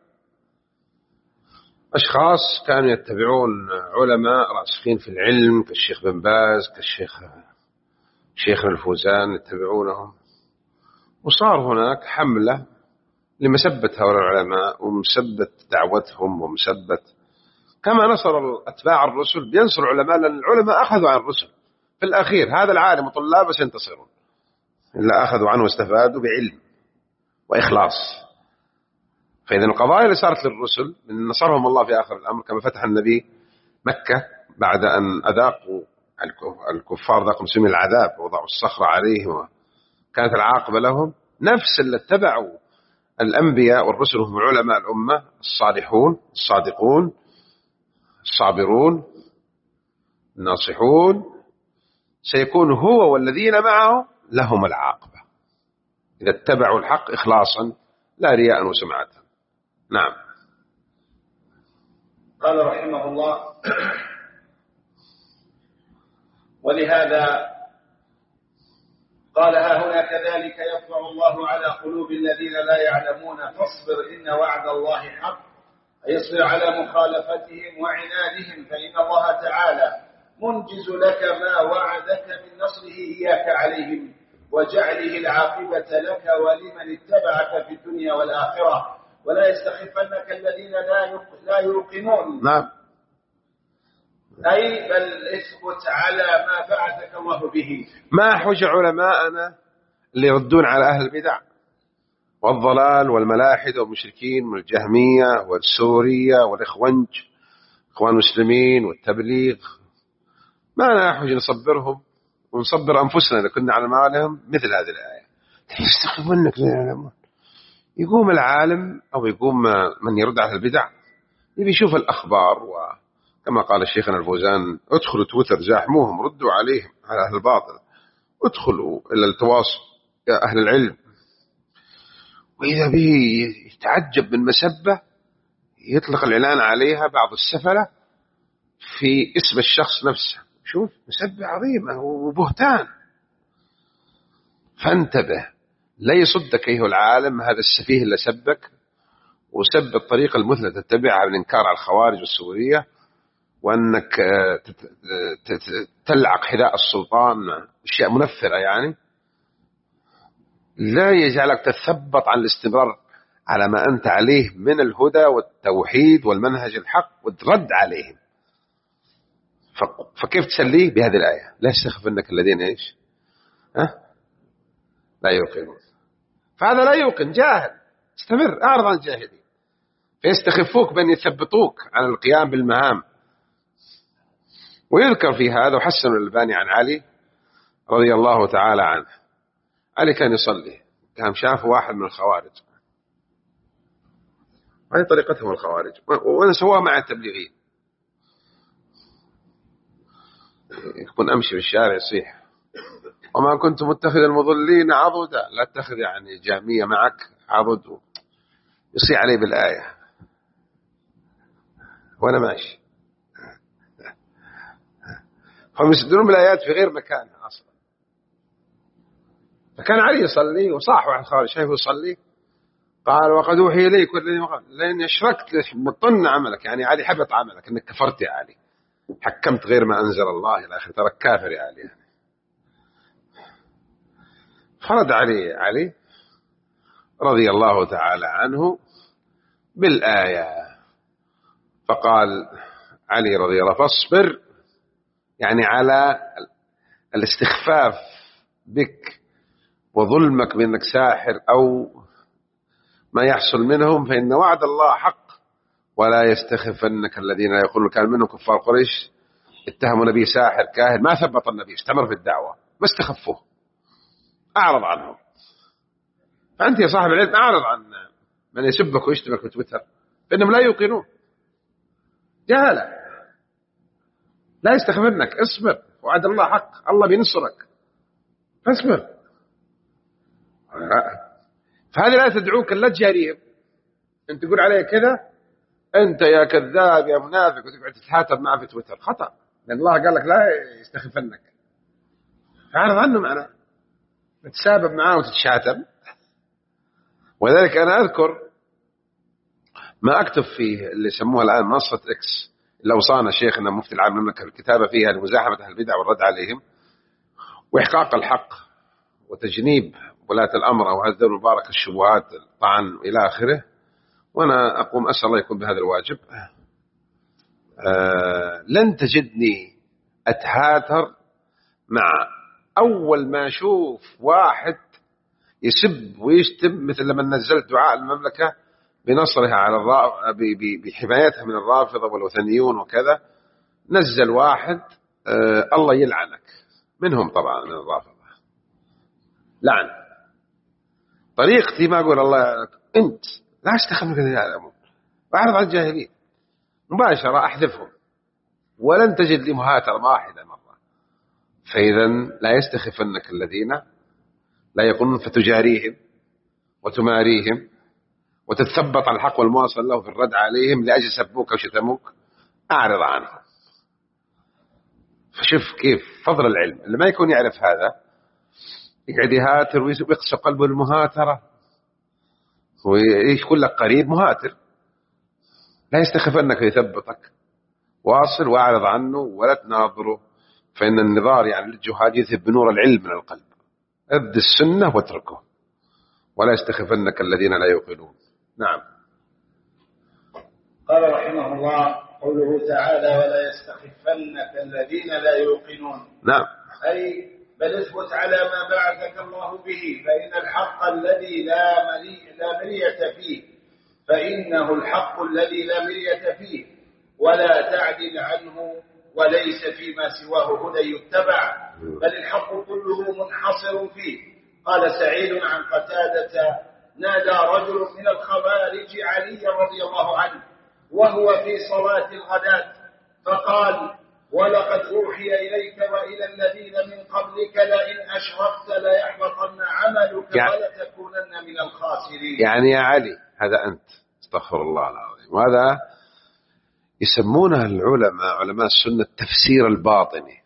أشخاص كانوا يتبعون علماء راسخين في العلم كالشيخ بن باز، كالشيخ شيخنا الفوزان، يتبعونهم، وصار هناك حملة لمسبة هؤلاء العلماء ومسبة دعوتهم ومسبة، كما نصر أتباع الرسل بينصر العلماء، لأن العلماء أخذوا عن الرسل في الأخير. هذا العالم وطلابه سينتصرون إلا أخذوا عنه واستفادوا بعلم وإخلاص. فإذا القضايا اللي صارت للرسل من نصرهم الله في آخر الأمر، كما فتح النبي مكة بعد أن أذاقوا الكفار ذاقوا مسلمين العذاب ووضعوا الصخرة عليهم وكانت العاقبة لهم، نفس اللي اتبعوا الأنبياء والرسل هم علماء الأمة الصالحون الصادقون الصابرون الناصحون، سيكون هو والذين معه لهم العاقبة إذا اتبعوا الحق إخلاصا لا رياء وسمعة. نعم. قال رحمه الله: ولهذا قال ها هنا: كذلك يطبع الله على قلوب الذين لا يعلمون فاصبر إن وعد الله حق، أي اصبر على مخالفتهم وعنادهم، فإن الله تعالى منجز لك ما وعدك من نصره إياك عليهم وجعله العاقبة لك ولمن اتبعك في الدنيا والآخرة، ولا يستخفنك الذين لا يوقنون. نعم. أي بل اثبت على ما بعثك الله به. ما حج علماءنا اللي يردون على أهل البدع والضلال والملاحد والمشركين والجهمية والسورية والإخوانج إخوان المسلمين والتبليغ، ما نحوج نصبرهم ونصبر أنفسنا إذا كنا على مالهم مثل هذه الآية. يستخفونك لا يعلمون. يقوم العالم أو يقوم من يرد على البدع يبي يشوف الأخبار، وكما قال الشيخنا الفوزان: ادخلوا تويتر زاحموهم ردوا عليهم على أهل الباطل، ادخلوا إلى التواصل يا أهل العلم. وإذا به يتعجب من مسبة يطلق الإعلان عليها بعض السفلة في اسم الشخص نفسه. شوف، مسبة عظيمة وبهتان. فانتبه، لا يصدك أيها العالم هذا السفيه اللي سبك وسب الطريقة المثلى تتبعها بالإنكار على الخوارج والسورية، وأنك تلعق حذاء السلطان، أشياء منفرة يعني، لا يجعلك تثبط عن الاستمرار على ما أنت عليه من الهدى والتوحيد والمنهج الحق وترد عليهم. فكيف تسليه بهذه الآية؟ لا يستخفنك الذين إيش؟ ها؟ لا يوقنون. فهذا لا يوقن، جاهل، استمر، أعرض عن الجاهلين، فيستخفوك بأن يثبطوك عن القيام بالمهام. ويذكر في هذا وحسن الألباني عن علي رضي الله تعالى عنه، علي كان يصلي، كان شاف واحد من الخوارج، هذه طريقتهم الخوارج، وأنا سواها مع التبليغين، يكون أمشي في الشارع يصيح: وما كنت متخذ المضلين عضدا، لا تتخذ يعني جامية معك عضد، يصيح عليه بالآية وأنا ماشي. هم يسدون بالآيات في غير مكانها أصلا. فكان علي يصلي وصاح واحد خارج شايفه يصلي، قال: وقد أوحي إليك لئن أشركت بطن عملك، يعني علي حبط عملك، إنك كفرت يا علي، حكمت غير ما أنزل الله إلى آخر، ترك كافر يا علي. يعني فرد علي علي رضي الله تعالى عنه بالآية، فقال علي رضي الله: فاصبر، يعني على الاستخفاف بك وظلمك بأنك ساحر أو ما يحصل منهم، فإن وعد الله حق. ولا يستخفنك الذين يقولون كان منهم كفار قريش اتهموا نبي ساحر كاهن، ما ثبت النبي، استمر في الدعوة، ما استخفوه، أعرض عنهم. فأنت يا صاحب العلم أعرض عن من يسبك ويشتمك في تويتر، فإنهم لا يوقنون، جهلة. لا يستخفنك، اصبر، وعد الله حق، الله بينصرك، فاصبر. فهذه لا تدعوك لا تجاريهم، انت تقول عليه كذا انت يا كذاب يا منافق وتقعد تتهاتف معه في تويتر، خطأ، لأن الله قال لك لا يستخفنك. فاعرض عنه معنا، تتسابب معاه وتتشاتم. ولذلك أنا أذكر ما أكتب فيه اللي يسموها الآن منصة إكس، اللي أوصانا شيخنا مفتي العام المملكة الكتابة فيها لمزاحمة أهل البدع والرد عليهم وإحقاق الحق وتجنيب ولاة الأمر أو هذا المبارك الشبهات طعن إلى آخره. وأنا أقوم أسأل الله يكون بهذا الواجب. آه لن تجدني أتهاتر مع أول ما أشوف واحد يسب ويشتم، مثل لما نزلت دعاء المملكة بنصرها على الرافضة، بحمايتها من الرافضة والوثنيون وكذا، نزل واحد آه الله يلعنك، منهم طبعا من الرافضة، لعن. طريقتي ما أقول الله يلعنك، أنت لا أستخدم كذا يا أمور، وأعرض على الجاهلين مباشرة، أحذفهم، ولن تجد لي مهاترة واحدة مرة. فإذا لا يستخفنك الذين لا يقولون فتجاريهم وتماريهم وتتثبط على الحق والمواصل له في الرد عليهم لأجل سبوك أو شتموك، أعرض عنهم. فشوف كيف فضل العلم، اللي ما يكون يعرف هذا يقعد يهاتر ويقسى قلبه المهاترة ويقول لك قريب مهاتر. لا يستخفنك يثبطك، واصل واعرض عنه ولا تناظره، فإن النظار يعني للجهاد يذهب بنور العلم من القلب. ابد السنة واتركه، ولا يستخفنك الذين لا يوقنون. نعم. قال رحمه الله قوله تعالى ولا يستخفنك الذين لا يوقنون. نعم. أي بل اثبت على ما بعثك الله به، فإن الحق الذي لا مري لا مرية فيه فإنه الحق الذي لا مرية فيه، ولا تعدل عنه، وليس فيما سواه هدى يتبع، بل الحق كله منحصر فيه. قال سعيد عن قتادة نادى رجل من الخوارج علي رضي الله عنه وهو في صلاة الغداة فقال ولقد أوحي إليك وإلى الذين من قبلك لئن أشركت ليحبطن عملك يعني ولتكونن من الخاسرين. يعني يا علي هذا أنت، استغفر الله العظيم. وهذا يسمونها العلماء علماء السنة التفسير الباطني،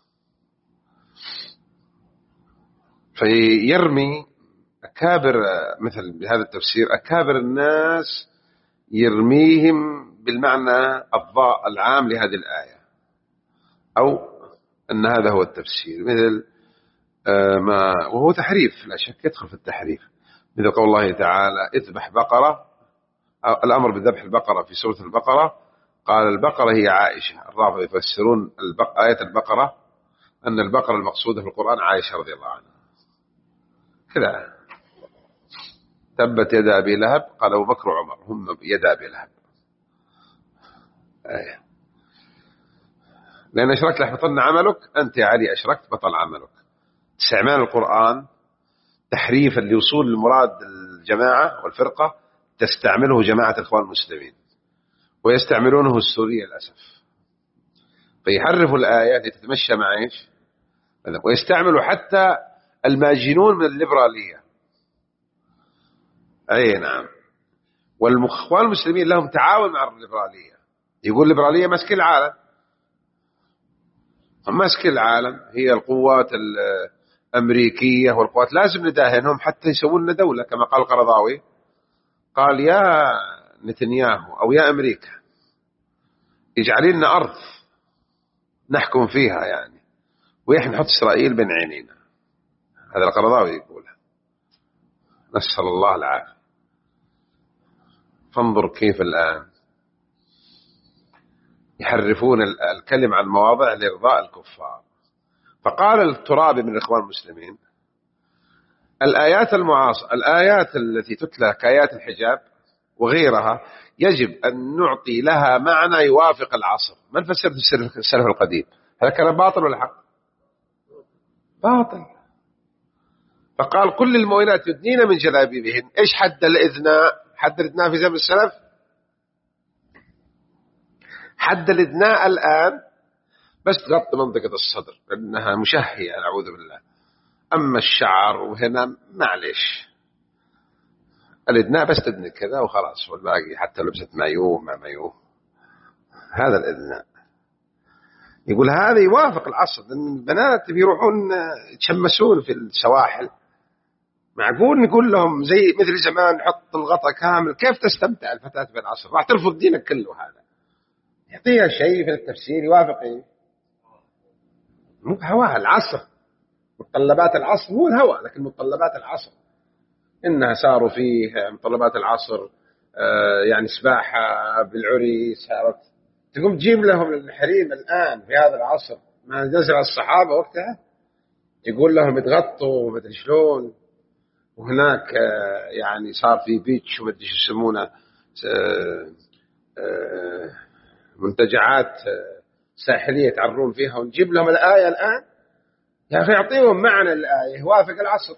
فيرمي أكابر مثل بهذا التفسير أكابر الناس، يرميهم بالمعنى الضاء العام لهذه الآية، أو أن هذا هو التفسير، مثل ما وهو تحريف لا شك يدخل في التحريف، مثل قول الله تعالى اذبح بقرة، الأمر بذبح البقرة في سورة البقرة، قال البقرة هي عائشة. الرافضة يفسرون آية البقرة أن البقرة المقصودة في القرآن عائشة رضي الله عنها، كذا تبت يدا أبي لهب، قال أبو بكر وعمر هم يدا أبي لهب، آية. لأن أشركت ليحبطن عملك، أنت يا علي أشركت بطل عملك. استعمال القرآن تحريفا لوصول المراد الجماعة والفرقة تستعمله جماعة الإخوان المسلمين، ويستعملونه السورية للأسف، فيحرفوا الآيات لتتمشى مع إيش، ويستعملوا حتى الماجنون من الليبرالية. أي نعم. والإخوان المسلمين لهم تعاون مع الليبرالية، يقول الليبرالية ماسك العالم، ماسك العالم، هي القوات الأمريكية والقوات، لازم نداهنهم حتى يسوون لنا دولة، كما قال القرضاوي، قال يا نتنياهو أو يا أمريكا اجعلي لنا أرض نحكم فيها يعني، وإحنا نحط إسرائيل بين عينينا. هذا القرضاوي يقولها، نسأل الله العافية. فانظر كيف الآن يحرفون الكلم عن مواضع لإرضاء الكفار. فقال الترابي من الإخوان المسلمين: الآيات المعاصرة، الآيات التي تتلى كآيات الحجاب وغيرها يجب أن نعطي لها معنى يوافق العصر. من فسر السلف القديم؟ هذا كلام باطل ولا حق؟ باطل. فقال: كل المؤمنات يدنين من جلابيبهن. إيش حد الإذناء؟ حد الإذناء في زمن السلف؟ حد الإذناء الآن بس تغطي منطقة الصدر لأنها مشهية، نعوذ بالله. أما الشعر وهنا معلش، الإدناء بس تدني كذا وخلاص، والباقي حتى لبست مايوه ما مايوه، هذا الإدناء. يقول هذا يوافق العصر، لأن البنات بيروحون يتشمسون في السواحل، معقول نقول لهم زي مثل زمان نحط الغطاء كامل؟ كيف تستمتع الفتاة بالعصر؟ راح ترفض دينك كله. هذا يعطيها شيء في التفسير يوافق إيه؟ مو بهواها العصر، متطلبات العصر مو الهوى، لكن متطلبات العصر إنها صاروا فيه متطلبات العصر. آه يعني سباحة بالعري صارت، تقوم تجيب لهم الحريم الآن في هذا العصر ما نزل الصحابة وقتها، يقول لهم يتغطوا ومدري شلون. وهناك آه يعني صار في بيتش ومدري شو يسمونه، آه آه منتجعات آه ساحلية تعرون فيها، ونجيب لهم الآية الآن. يا أخي يعطيهم معنى الآية يوافق العصر.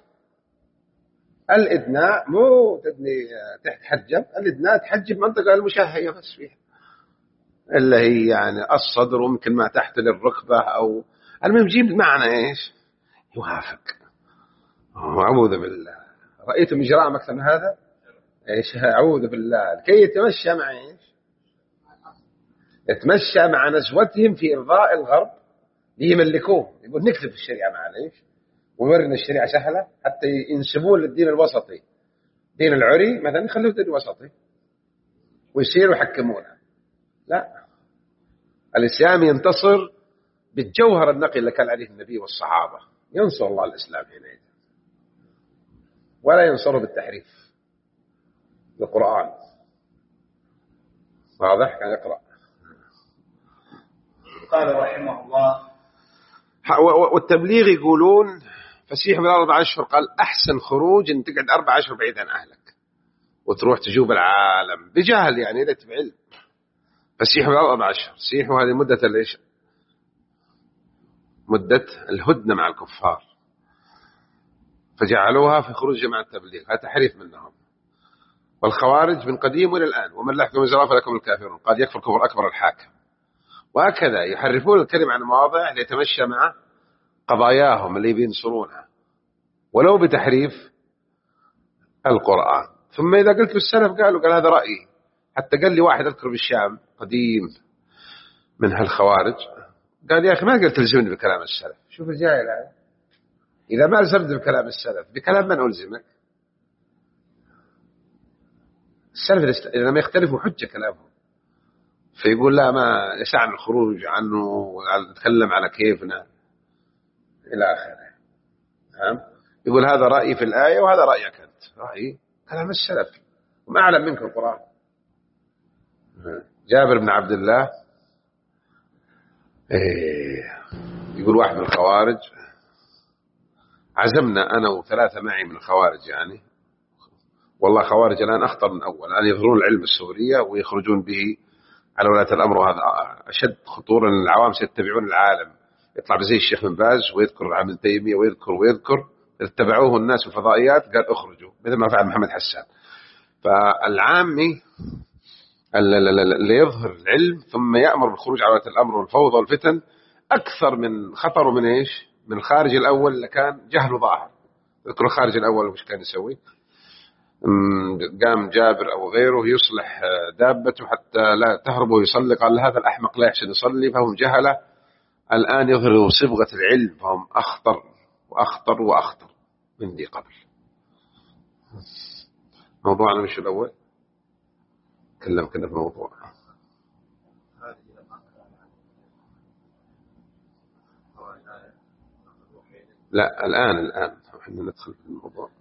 الإدناء مو تدني تحت حجب، الإدناء تحجب منطقة المشهية بس فيها، اللي هي يعني الصدر وممكن ما تحت للركبة، أو المهم جيب معنى إيش يوافق. أعوذ بالله، رأيتم إجرام أكثر من هذا؟ إيش أعوذ بالله. كي يتمشى مع إيش؟ يتمشى مع نزوتهم في إرضاء الغرب ليملكوه. يقول نكتب الشريعة معليش وورنا الشريعة سهلة، حتى ينسبون للدين الوسطي، دين العري مثلا يخلوه دين وسطي ويصيروا يحكمونه. لا، الإسلام ينتصر بالجوهر النقي اللي كان عليه النبي والصحابة، ينصر الله الإسلام حينئذ، ولا ينصره بالتحريف بالقرآن. واضح؟ كان يقرأ. قال رحمه الله: والتبليغ يقولون فسيح من أربع أشهر. قال أحسن خروج أن تقعد أربع أشهر بعيد عن أهلك وتروح تجوب العالم بجهل، يعني لا بعلم. فسيح من أربع أشهر، سيحوا هذه مدة ليش؟ مدة الهدنة مع الكفار، فجعلوها في خروج جماعة التبليغ. هذا تحريف منهم. والخوارج من قديم إلى الآن: ومن لحكم الزراء فلكم الكافرون، قد يكفر كفر أكبر الحاكم. وهكذا يحرفون الكلمة عن مواضع ليتمشى مع قضاياهم اللي بينصرونها، ولو بتحريف القرآن. ثم إذا قلت بالسلف قالوا قال هذا رأيي. حتى قال لي واحد أذكر بالشام قديم من هالخوارج، قال يا أخي ما قلت تلزمني بكلام السلف. شوف الجاهل هذا، إذا ما ألزمت بكلام السلف بكلام من ألزمك؟ السلف إذا ما يختلفوا حجة كلامهم، فيقول لا ما يسعنا الخروج عنه ونتكلم على كيفنا إلى آخره. يقول هذا رأيي في الآية وهذا رأيك أنت. رأيي كلام السلف وما أعلم منك القرآن. جابر بن عبد الله إيه يقول واحد من الخوارج عزمنا أنا وثلاثة معي من الخوارج، يعني والله خوارج الآن أخطر من أول، الآن يظهرون العلم السورية ويخرجون به على ولاة الأمر، وهذا أشد خطورا. العوام سيتبعون العالم، يطلع بزي الشيخ بن باز ويذكر ابن تيمية ويذكر ويذكر، اتبعوه الناس في الفضائيات قال اخرجوا، مثل ما فعل محمد حسان. فالعامي اللي يظهر العلم ثم يأمر بالخروج على ولاة الأمر والفوضى والفتن أكثر من خطر من إيش؟ من الخارج الأول اللي كان جهله ظاهر. اذكر الخارج الأول وش كان يسوي؟ قام جابر أو غيره يصلح دابته حتى لا تهرب ويصلي، قال هذا الأحمق لا يحسن يصلي، فهم جهلة. الآن يظهروا صبغة العلم فهم أخطر وأخطر وأخطر من ذي قبل. موضوعنا مش الأول كلم كنا في موضوع لا الآن الآن احنا ندخل في الموضوع.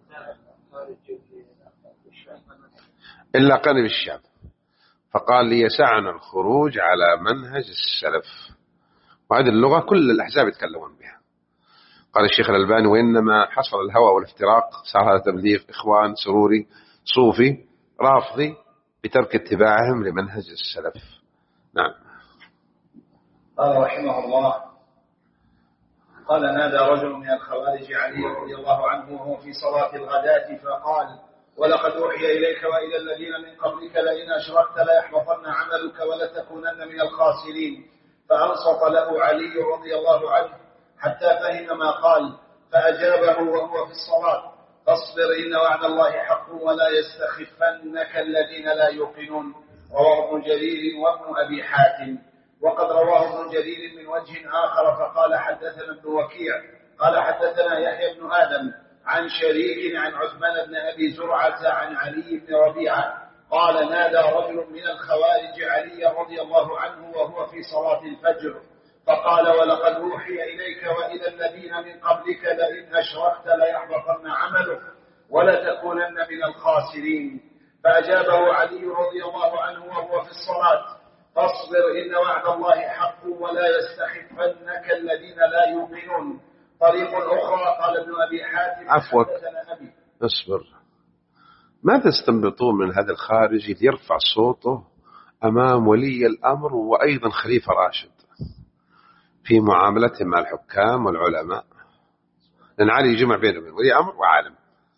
إلا قال بالشام فقال لي يسعنا الخروج على منهج السلف. وهذه اللغة كل الأحزاب يتكلمون بها. قال الشيخ الألباني: وإنما حصل الهوى والافتراق، صار هذا تبليغ إخوان سروري صوفي رافضي بترك اتباعهم لمنهج السلف. نعم. قال رحمه الله: قال: نادى رجل من الخوارج علي رضي الله عنه وهو في صلاة الغداة فقال: ولقد أوحي إليك وإلى الذين من قبلك لئن أشركت ليحبطن عملك ولتكونن من الخاسرين. فأنصت له علي رضي الله عنه حتى فهم ما قال، فأجابه وهو في الصلاة: فاصبر إن وعد الله حق ولا يستخفنك الذين لا يوقنون. رواه ابن جرير وابن أبي حاتم. وقد رواه ابن جرير من وجه آخر فقال: حدثنا ابن وكيع قال: حدثنا يحيى بن آدم عن شريك عن عثمان بن أبي زرعة عن علي بن ربيعة قال: نادى رجل من الخوارج علي رضي الله عنه وهو في صلاة الفجر فقال: ولقد أوحي إليك وإلى الذين من قبلك لئن أشركت ليحبطن عملك ولتكونن من الخاسرين. فأجابه علي رضي الله عنه وهو في الصلاة: فاصبر إن وعد الله حق ولا يستخفنك الذين لا يؤمنون. طريق أخرى قال ابن أبي حاتم: عفوا اصبر. ماذا تستنبطون من هذا الخارجي يرفع صوته أمام ولي الأمر وأيضا خليفة راشد في معاملته مع الحكام والعلماء؟ لأن علي يجمع بينهم ولي أمر وعالم،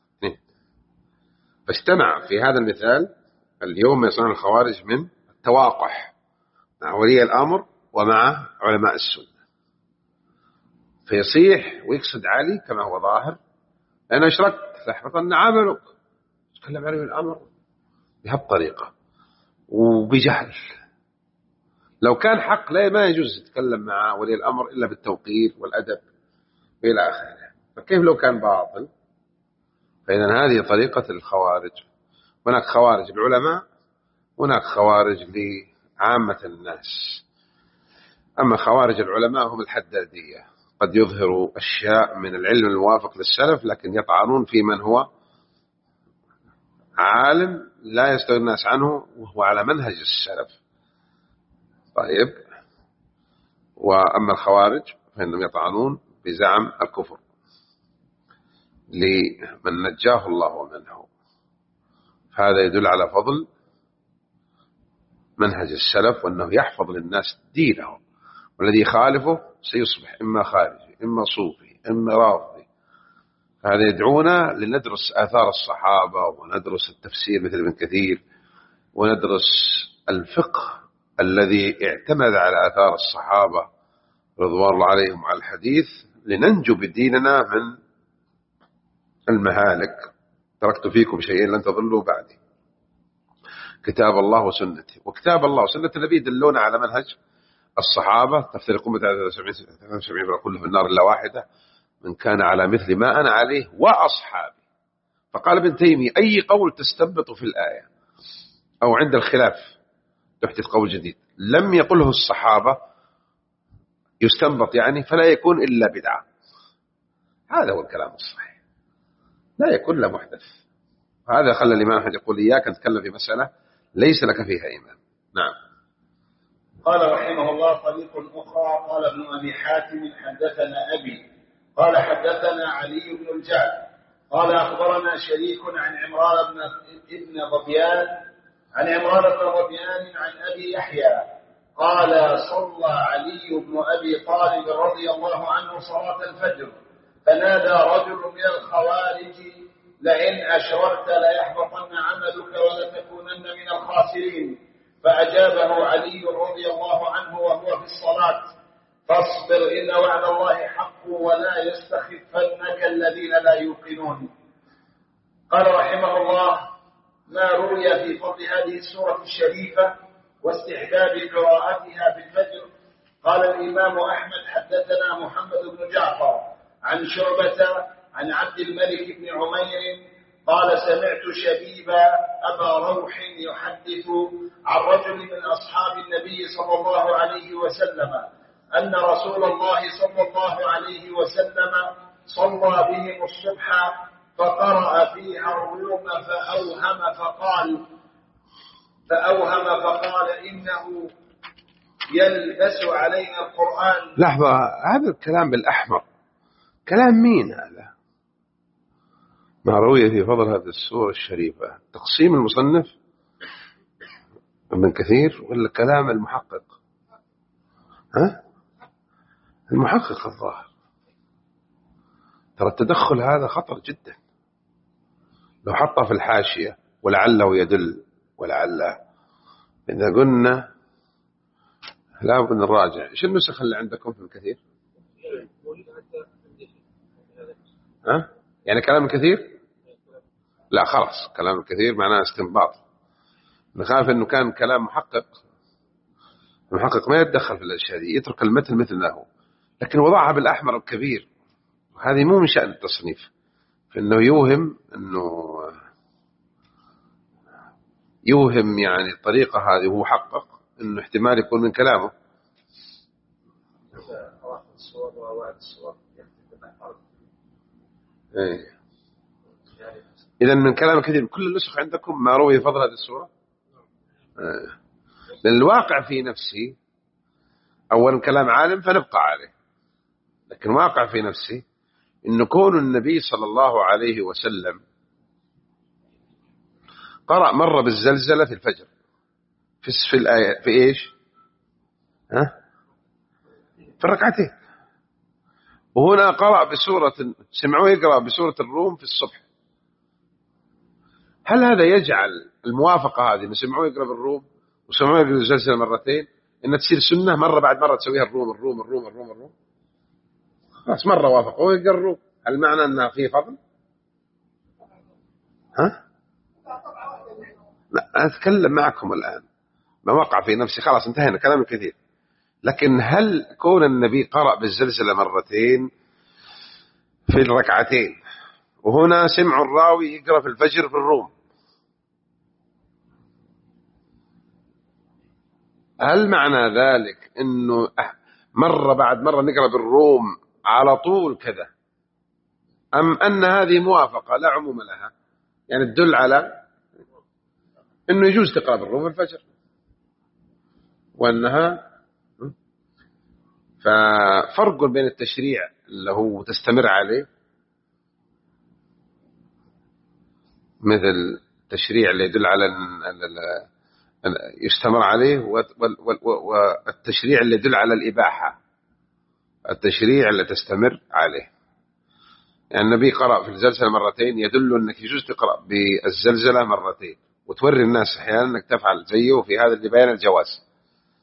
فاجتمع في هذا المثال اليوم يصنع الخوارج من التواقح مع ولي الأمر ومع علماء السنة، فيصيح ويقصد علي كما هو ظاهر: لأن أشركت ليحبطن عملك. يتكلم عليه الأمر بهالطريقة وبجهل. لو كان حق لا ما يجوز يتكلم مع ولي الأمر إلا بالتوقير والأدب وإلى آخره، فكيف لو كان باطل؟ فإذا هذه طريقة الخوارج. هناك خوارج العلماء، هناك خوارج لعامة الناس. أما خوارج العلماء هم الحدادية، قد يظهروا أشياء من العلم الموافق للسلف لكن يطعنون في من هو عالم لا يستوي الناس عنه وهو على منهج السلف. طيب، وأما الخوارج فإنهم يطعنون بزعم الكفر لمن نجاه الله منه. هذا يدل على فضل منهج السلف وأنه يحفظ للناس دينهم، والذي يخالفه سيصبح إما خارجي إما صوفي إما رافضي. هذا يدعونا لندرس آثار الصحابة وندرس التفسير مثل ابن كثير وندرس الفقه الذي اعتمد على آثار الصحابة رضوان الله عليهم على الحديث لننجو بديننا من المهالك. تركت فيكم شيئين لن تضلوا بعدي: كتاب الله وسنتي. وكتاب الله وسنة النبي دلونا على منهج الصحابة: تفترق أمة على ثلاثة وسبعين فرقة كلها في النار إلا واحدة من كان على مثل ما أنا عليه وأصحابي. فقال ابن تيمية: أي قول تستنبط في الآية أو عند الخلاف تحدث قول جديد لم يقله الصحابة يستنبط يعني فلا يكون إلا بدعة. هذا هو الكلام الصحيح، لا يكون لا محدث. هذا خلى الإمام أحمد يقول: إياك أن تتكلم في مسألة ليس لك فيها إيمان. نعم. قال رحمه الله: طريق أخرى قال ابن أبي حاتم: حدثنا أبي قال حدثنا علي بن الجعد قال أخبرنا شريك عن عمران بن ظبيان عن عمران بن ظبيان عن أبي يحيى قال: صلى علي بن أبي طالب رضي الله عنه صلاة الفجر فنادى رجل من الخوارج: لئن أشركت ليحبطن عملك ولتكونن من الخاسرين. فأجابه علي رضي الله عنه وهو في الصلاة: فاصبر إن وعد الله حق ولا يستخفنك الذين لا يوقنون. قال رحمه الله: ما روي في فضل هذه السورة الشريفة واستحباب قراءتها في الفجر. قال الإمام أحمد: حدثنا محمد بن جعفر عن شعبة عن عبد الملك بن عمير قال: سمعت شبيبا أبا روح يحدث عن رجل من أصحاب النبي صلى الله عليه وسلم أن رسول الله صلى الله عليه وسلم صلى بهم الصبح فقرأ فيها الروم فأوهم فقال فأوهم فقال إنه يلبس علينا القرآن. لحظة، هذا الكلام بالأحمر كلام مين هذا؟ ما روي في فضل هذه السورة الشريفة تقسيم المصنف ابن كثير ولا كلام المحقق؟ ها؟ المحقق الظاهر. ترى التدخل هذا خطر جدا. لو حطه في الحاشية ولعله يدل ولعله، إذا قلنا لا بد نراجع. إيش النسخ اللي عندكم في الكثير؟ ها؟ يعني كلام الكثير؟ لا خلاص، كلام الكثير معناه استنباط. نخاف إنه كان كلام محقق، المحقق ما يتدخل في الأشياء دي، يترك المتن مثل ما هو، لكن وضعها بالأحمر الكبير. هذه مو من شأن التصنيف، فإنه يوهم إنه يوهم يعني الطريقة هذه وهو حقق إنه احتمال يكون من كلامه. إيه. إذا من كلام كثير كل النسخ عندكم ما روي فضل هذه السورة. إيه. لأن الواقع في نفسي أولا كلام عالم فنبقى عليه، لكن واقع في نفسي إنه كون النبي صلى الله عليه وسلم قرأ مرة بالزلزلة في الفجر في في الآية في إيش؟ ها؟ في الركعتين. وهنا قرأ بسورة سمعوه يقرأ بسورة الروم في الصبح. هل هذا يجعل الموافقة هذه إنه سمعوه يقرأ بالروم وسمعوه يقرأ بالزلزلة مرتين إن تصير سنة مرة بعد مرة تسويها الروم الروم الروم الروم الروم؟ بس مرة وافقوا يقرأ الروم، هل معنى أنها فيه فضل؟ ها؟ لا أتكلم معكم الآن ما وقع في نفسي، خلاص انتهينا كلام كثير. لكن هل كون النبي قرأ بالزلزلة مرتين في الركعتين وهنا سمعوا الراوي يقرأ في الفجر في الروم، هل معنى ذلك أنه مرة بعد مرة نقرأ بالروم على طول كذا، أم أن هذه موافقة لا عموم لها، يعني تدل على أنه يجوز تقرأ بالروم في الفجر وأنها؟ ففرق بين التشريع اللي هو تستمر عليه مثل التشريع اللي يدل على يستمر عليه والتشريع اللي يدل على الإباحة، التشريع اللي تستمر عليه. يعني النبي قرأ في الزلزلة مرتين يدل أنك يجوز تقرأ بالزلزلة مرتين وتوري الناس أحيانا أنك تفعل زيه، وفي هذا اللي بيان الجواز.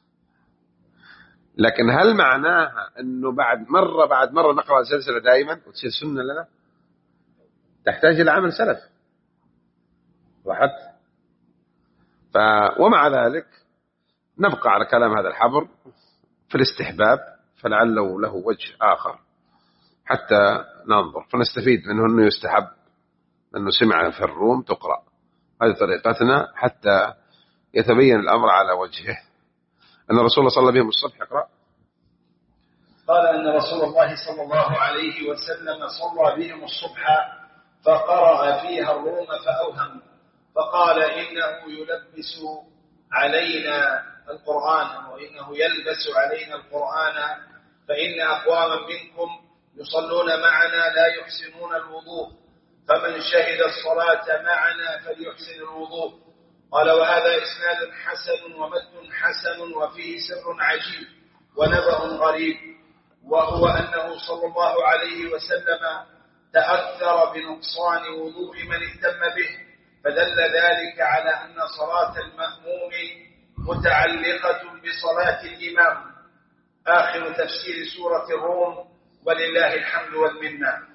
لكن هل معناها أنه بعد مرة بعد مرة نقرأ الزلزلة دائما وتصير سنة لنا؟ تحتاج إلى عمل سلف واحد. ف... ومع ذلك نبقى على كلام هذا الحبر في الاستحباب، فلعله له وجه آخر حتى ننظر فنستفيد منه أنه يستحب أنه سمع في الروم تقرأ. هذه طريقتنا حتى يتبين الأمر على وجهه. أن الرسول صلى الله عليه وسلم الصبح يقرأ. قال أن رسول الله صلى الله عليه وسلم صلى بهم الصبح فقرأ فيها الروم فأوهم، فقال إنه يلبس علينا القرآن وإنه يلبس علينا القرآن، فإن أقواما منكم يصلون معنا لا يحسنون الوضوء، فمن شهد الصلاة معنا فليحسن الوضوء. قال وهذا إسناد حسن ومتن حسن وفيه سر عجيب ونبأ غريب، وهو أنه صلى الله عليه وسلم تأثر بنقصان وضوء من اهتم به، فدل ذلك على أن صلاة المأموم متعلقة بصلاة الإمام. آخر تفسير سورة الروم، ولله الحمد والمنة.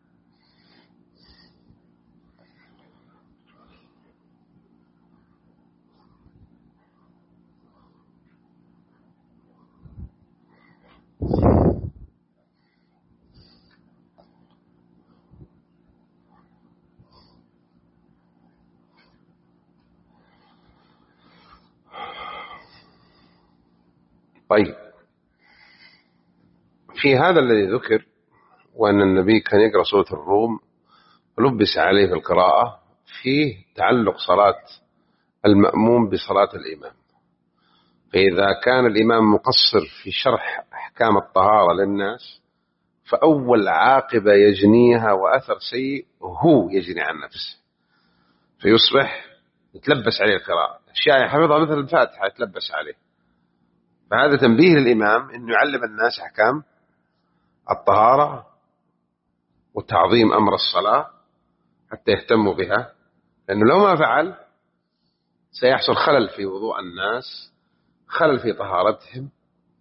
طيب، في هذا الذي ذكر وأن النبي كان يقرأ سورة الروم ولبس عليه في القراءة فيه تعلق صلاة المأموم بصلاة الإمام. فإذا كان الإمام مقصر في شرح أحكام الطهارة للناس فأول عاقبة يجنيها وأثر سيء هو يجني عن نفسه، فيصبح يتلبس عليه القراءة، أشياء يحفظها مثل الفاتحة يتلبس عليه. فهذا تنبيه للإمام أنه يعلم الناس أحكام الطهارة وتعظيم أمر الصلاة حتى يهتموا بها، لأنه لو ما فعل سيحصل خلل في وضوء الناس، خلل في طهارتهم،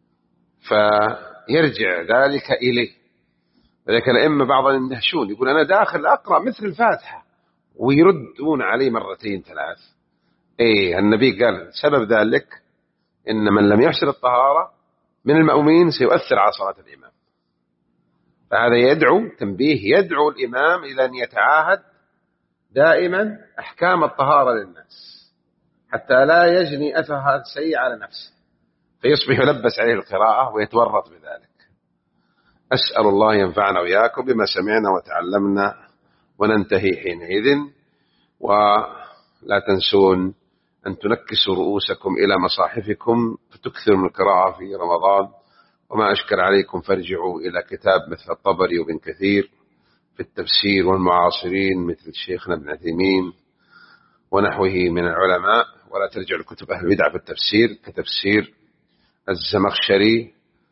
فيرجع ذلك إليه. ولكن الأئمة بعضهم يندهشون يقول أنا داخل أقرأ مثل الفاتحة ويردون عليه مرتين ثلاث. إيه النبي قال سبب ذلك إن من لم يحسن الطهارة من المأمومين سيؤثر على صلاة الإمام. فهذا يدعو تنبيه، يدعو الإمام إلى أن يتعاهد دائما أحكام الطهارة للناس حتى لا يجني أثرها السيء على نفسه فيصبح يلبس عليه القراءة ويتورط بذلك. أسأل الله ينفعنا وإياكم بما سمعنا وتعلمنا، وننتهي حينئذ. ولا تنسون أن تنكسوا رؤوسكم إلى مصاحفكم فتكثروا من القراءة في رمضان. وما أشكر عليكم فارجعوا إلى كتاب مثل الطبري وابن كثير في التفسير، والمعاصرين مثل شيخنا ابن عثيمين ونحوه من العلماء، ولا ترجعوا لكتب أهل البدع في التفسير كتفسير الزمخشري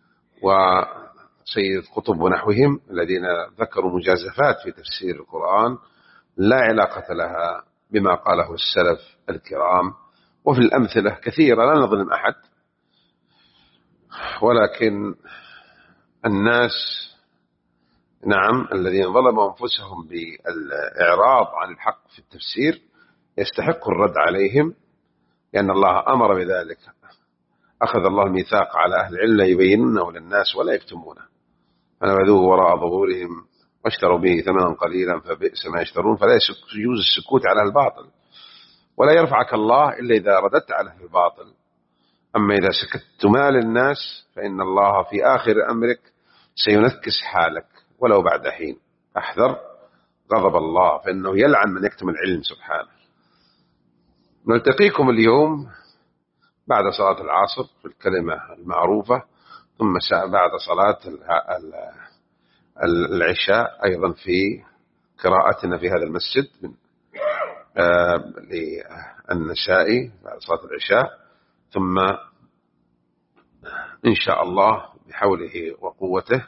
وسيد قطب ونحوهم الذين ذكروا مجازفات في تفسير القرآن لا علاقة لها بما قاله السلف الكرام. وفي الأمثلة كثيرة لا نظلم أحد، ولكن الناس نعم الذين ظلموا أنفسهم بالإعراض عن الحق في التفسير يستحق الرد عليهم، لأن الله أمر بذلك. أخذ الله الميثاق على أهل العلم يبينونه للناس ولا يكتمونه، فنبذوه وراء ظهورهم واشتروا به ثمنا قليلا فبئس ما يشترون. فلا يجوز السكوت على الباطل، ولا يرفعك الله إلا إذا رددت على الباطل. أما إذا سكت مال الناس فإن الله في آخر أمرك سينكس حالك ولو بعد حين. احذر غضب الله فإنه يلعن من يكتم العلم سبحانه. نلتقيكم اليوم بعد صلاة العصر في الكلمة المعروفة، ثم بعد صلاة العشاء أيضا في قراءتنا في هذا المسجد من للنسائي بعد صلاة العشاء، ثم إن شاء الله بحوله وقوته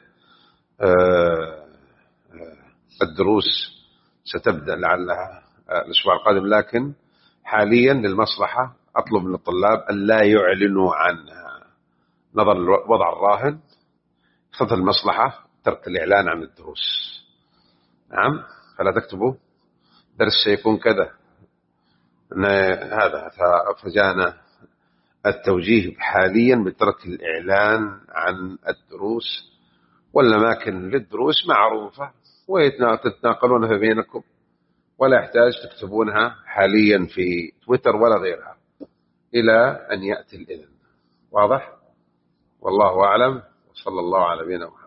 الدروس ستبدأ لعلها الأسبوع القادم. لكن حاليا للمصلحة أطلب من الطلاب أن لا يعلنوا عنها نظرا للوضع الراهن، خطة المصلحة ترك الإعلان عن الدروس. نعم، فلا تكتبوا درس سيكون كذا هذا. فجاءنا التوجيه حاليا بترك الإعلان عن الدروس، والأماكن للدروس معروفة ويتناقلونها بينكم، ولا يحتاج تكتبونها حاليا في تويتر ولا غيرها إلى أن يأتي الإذن. واضح؟ والله أعلم، وصلى الله على نبينا محمد.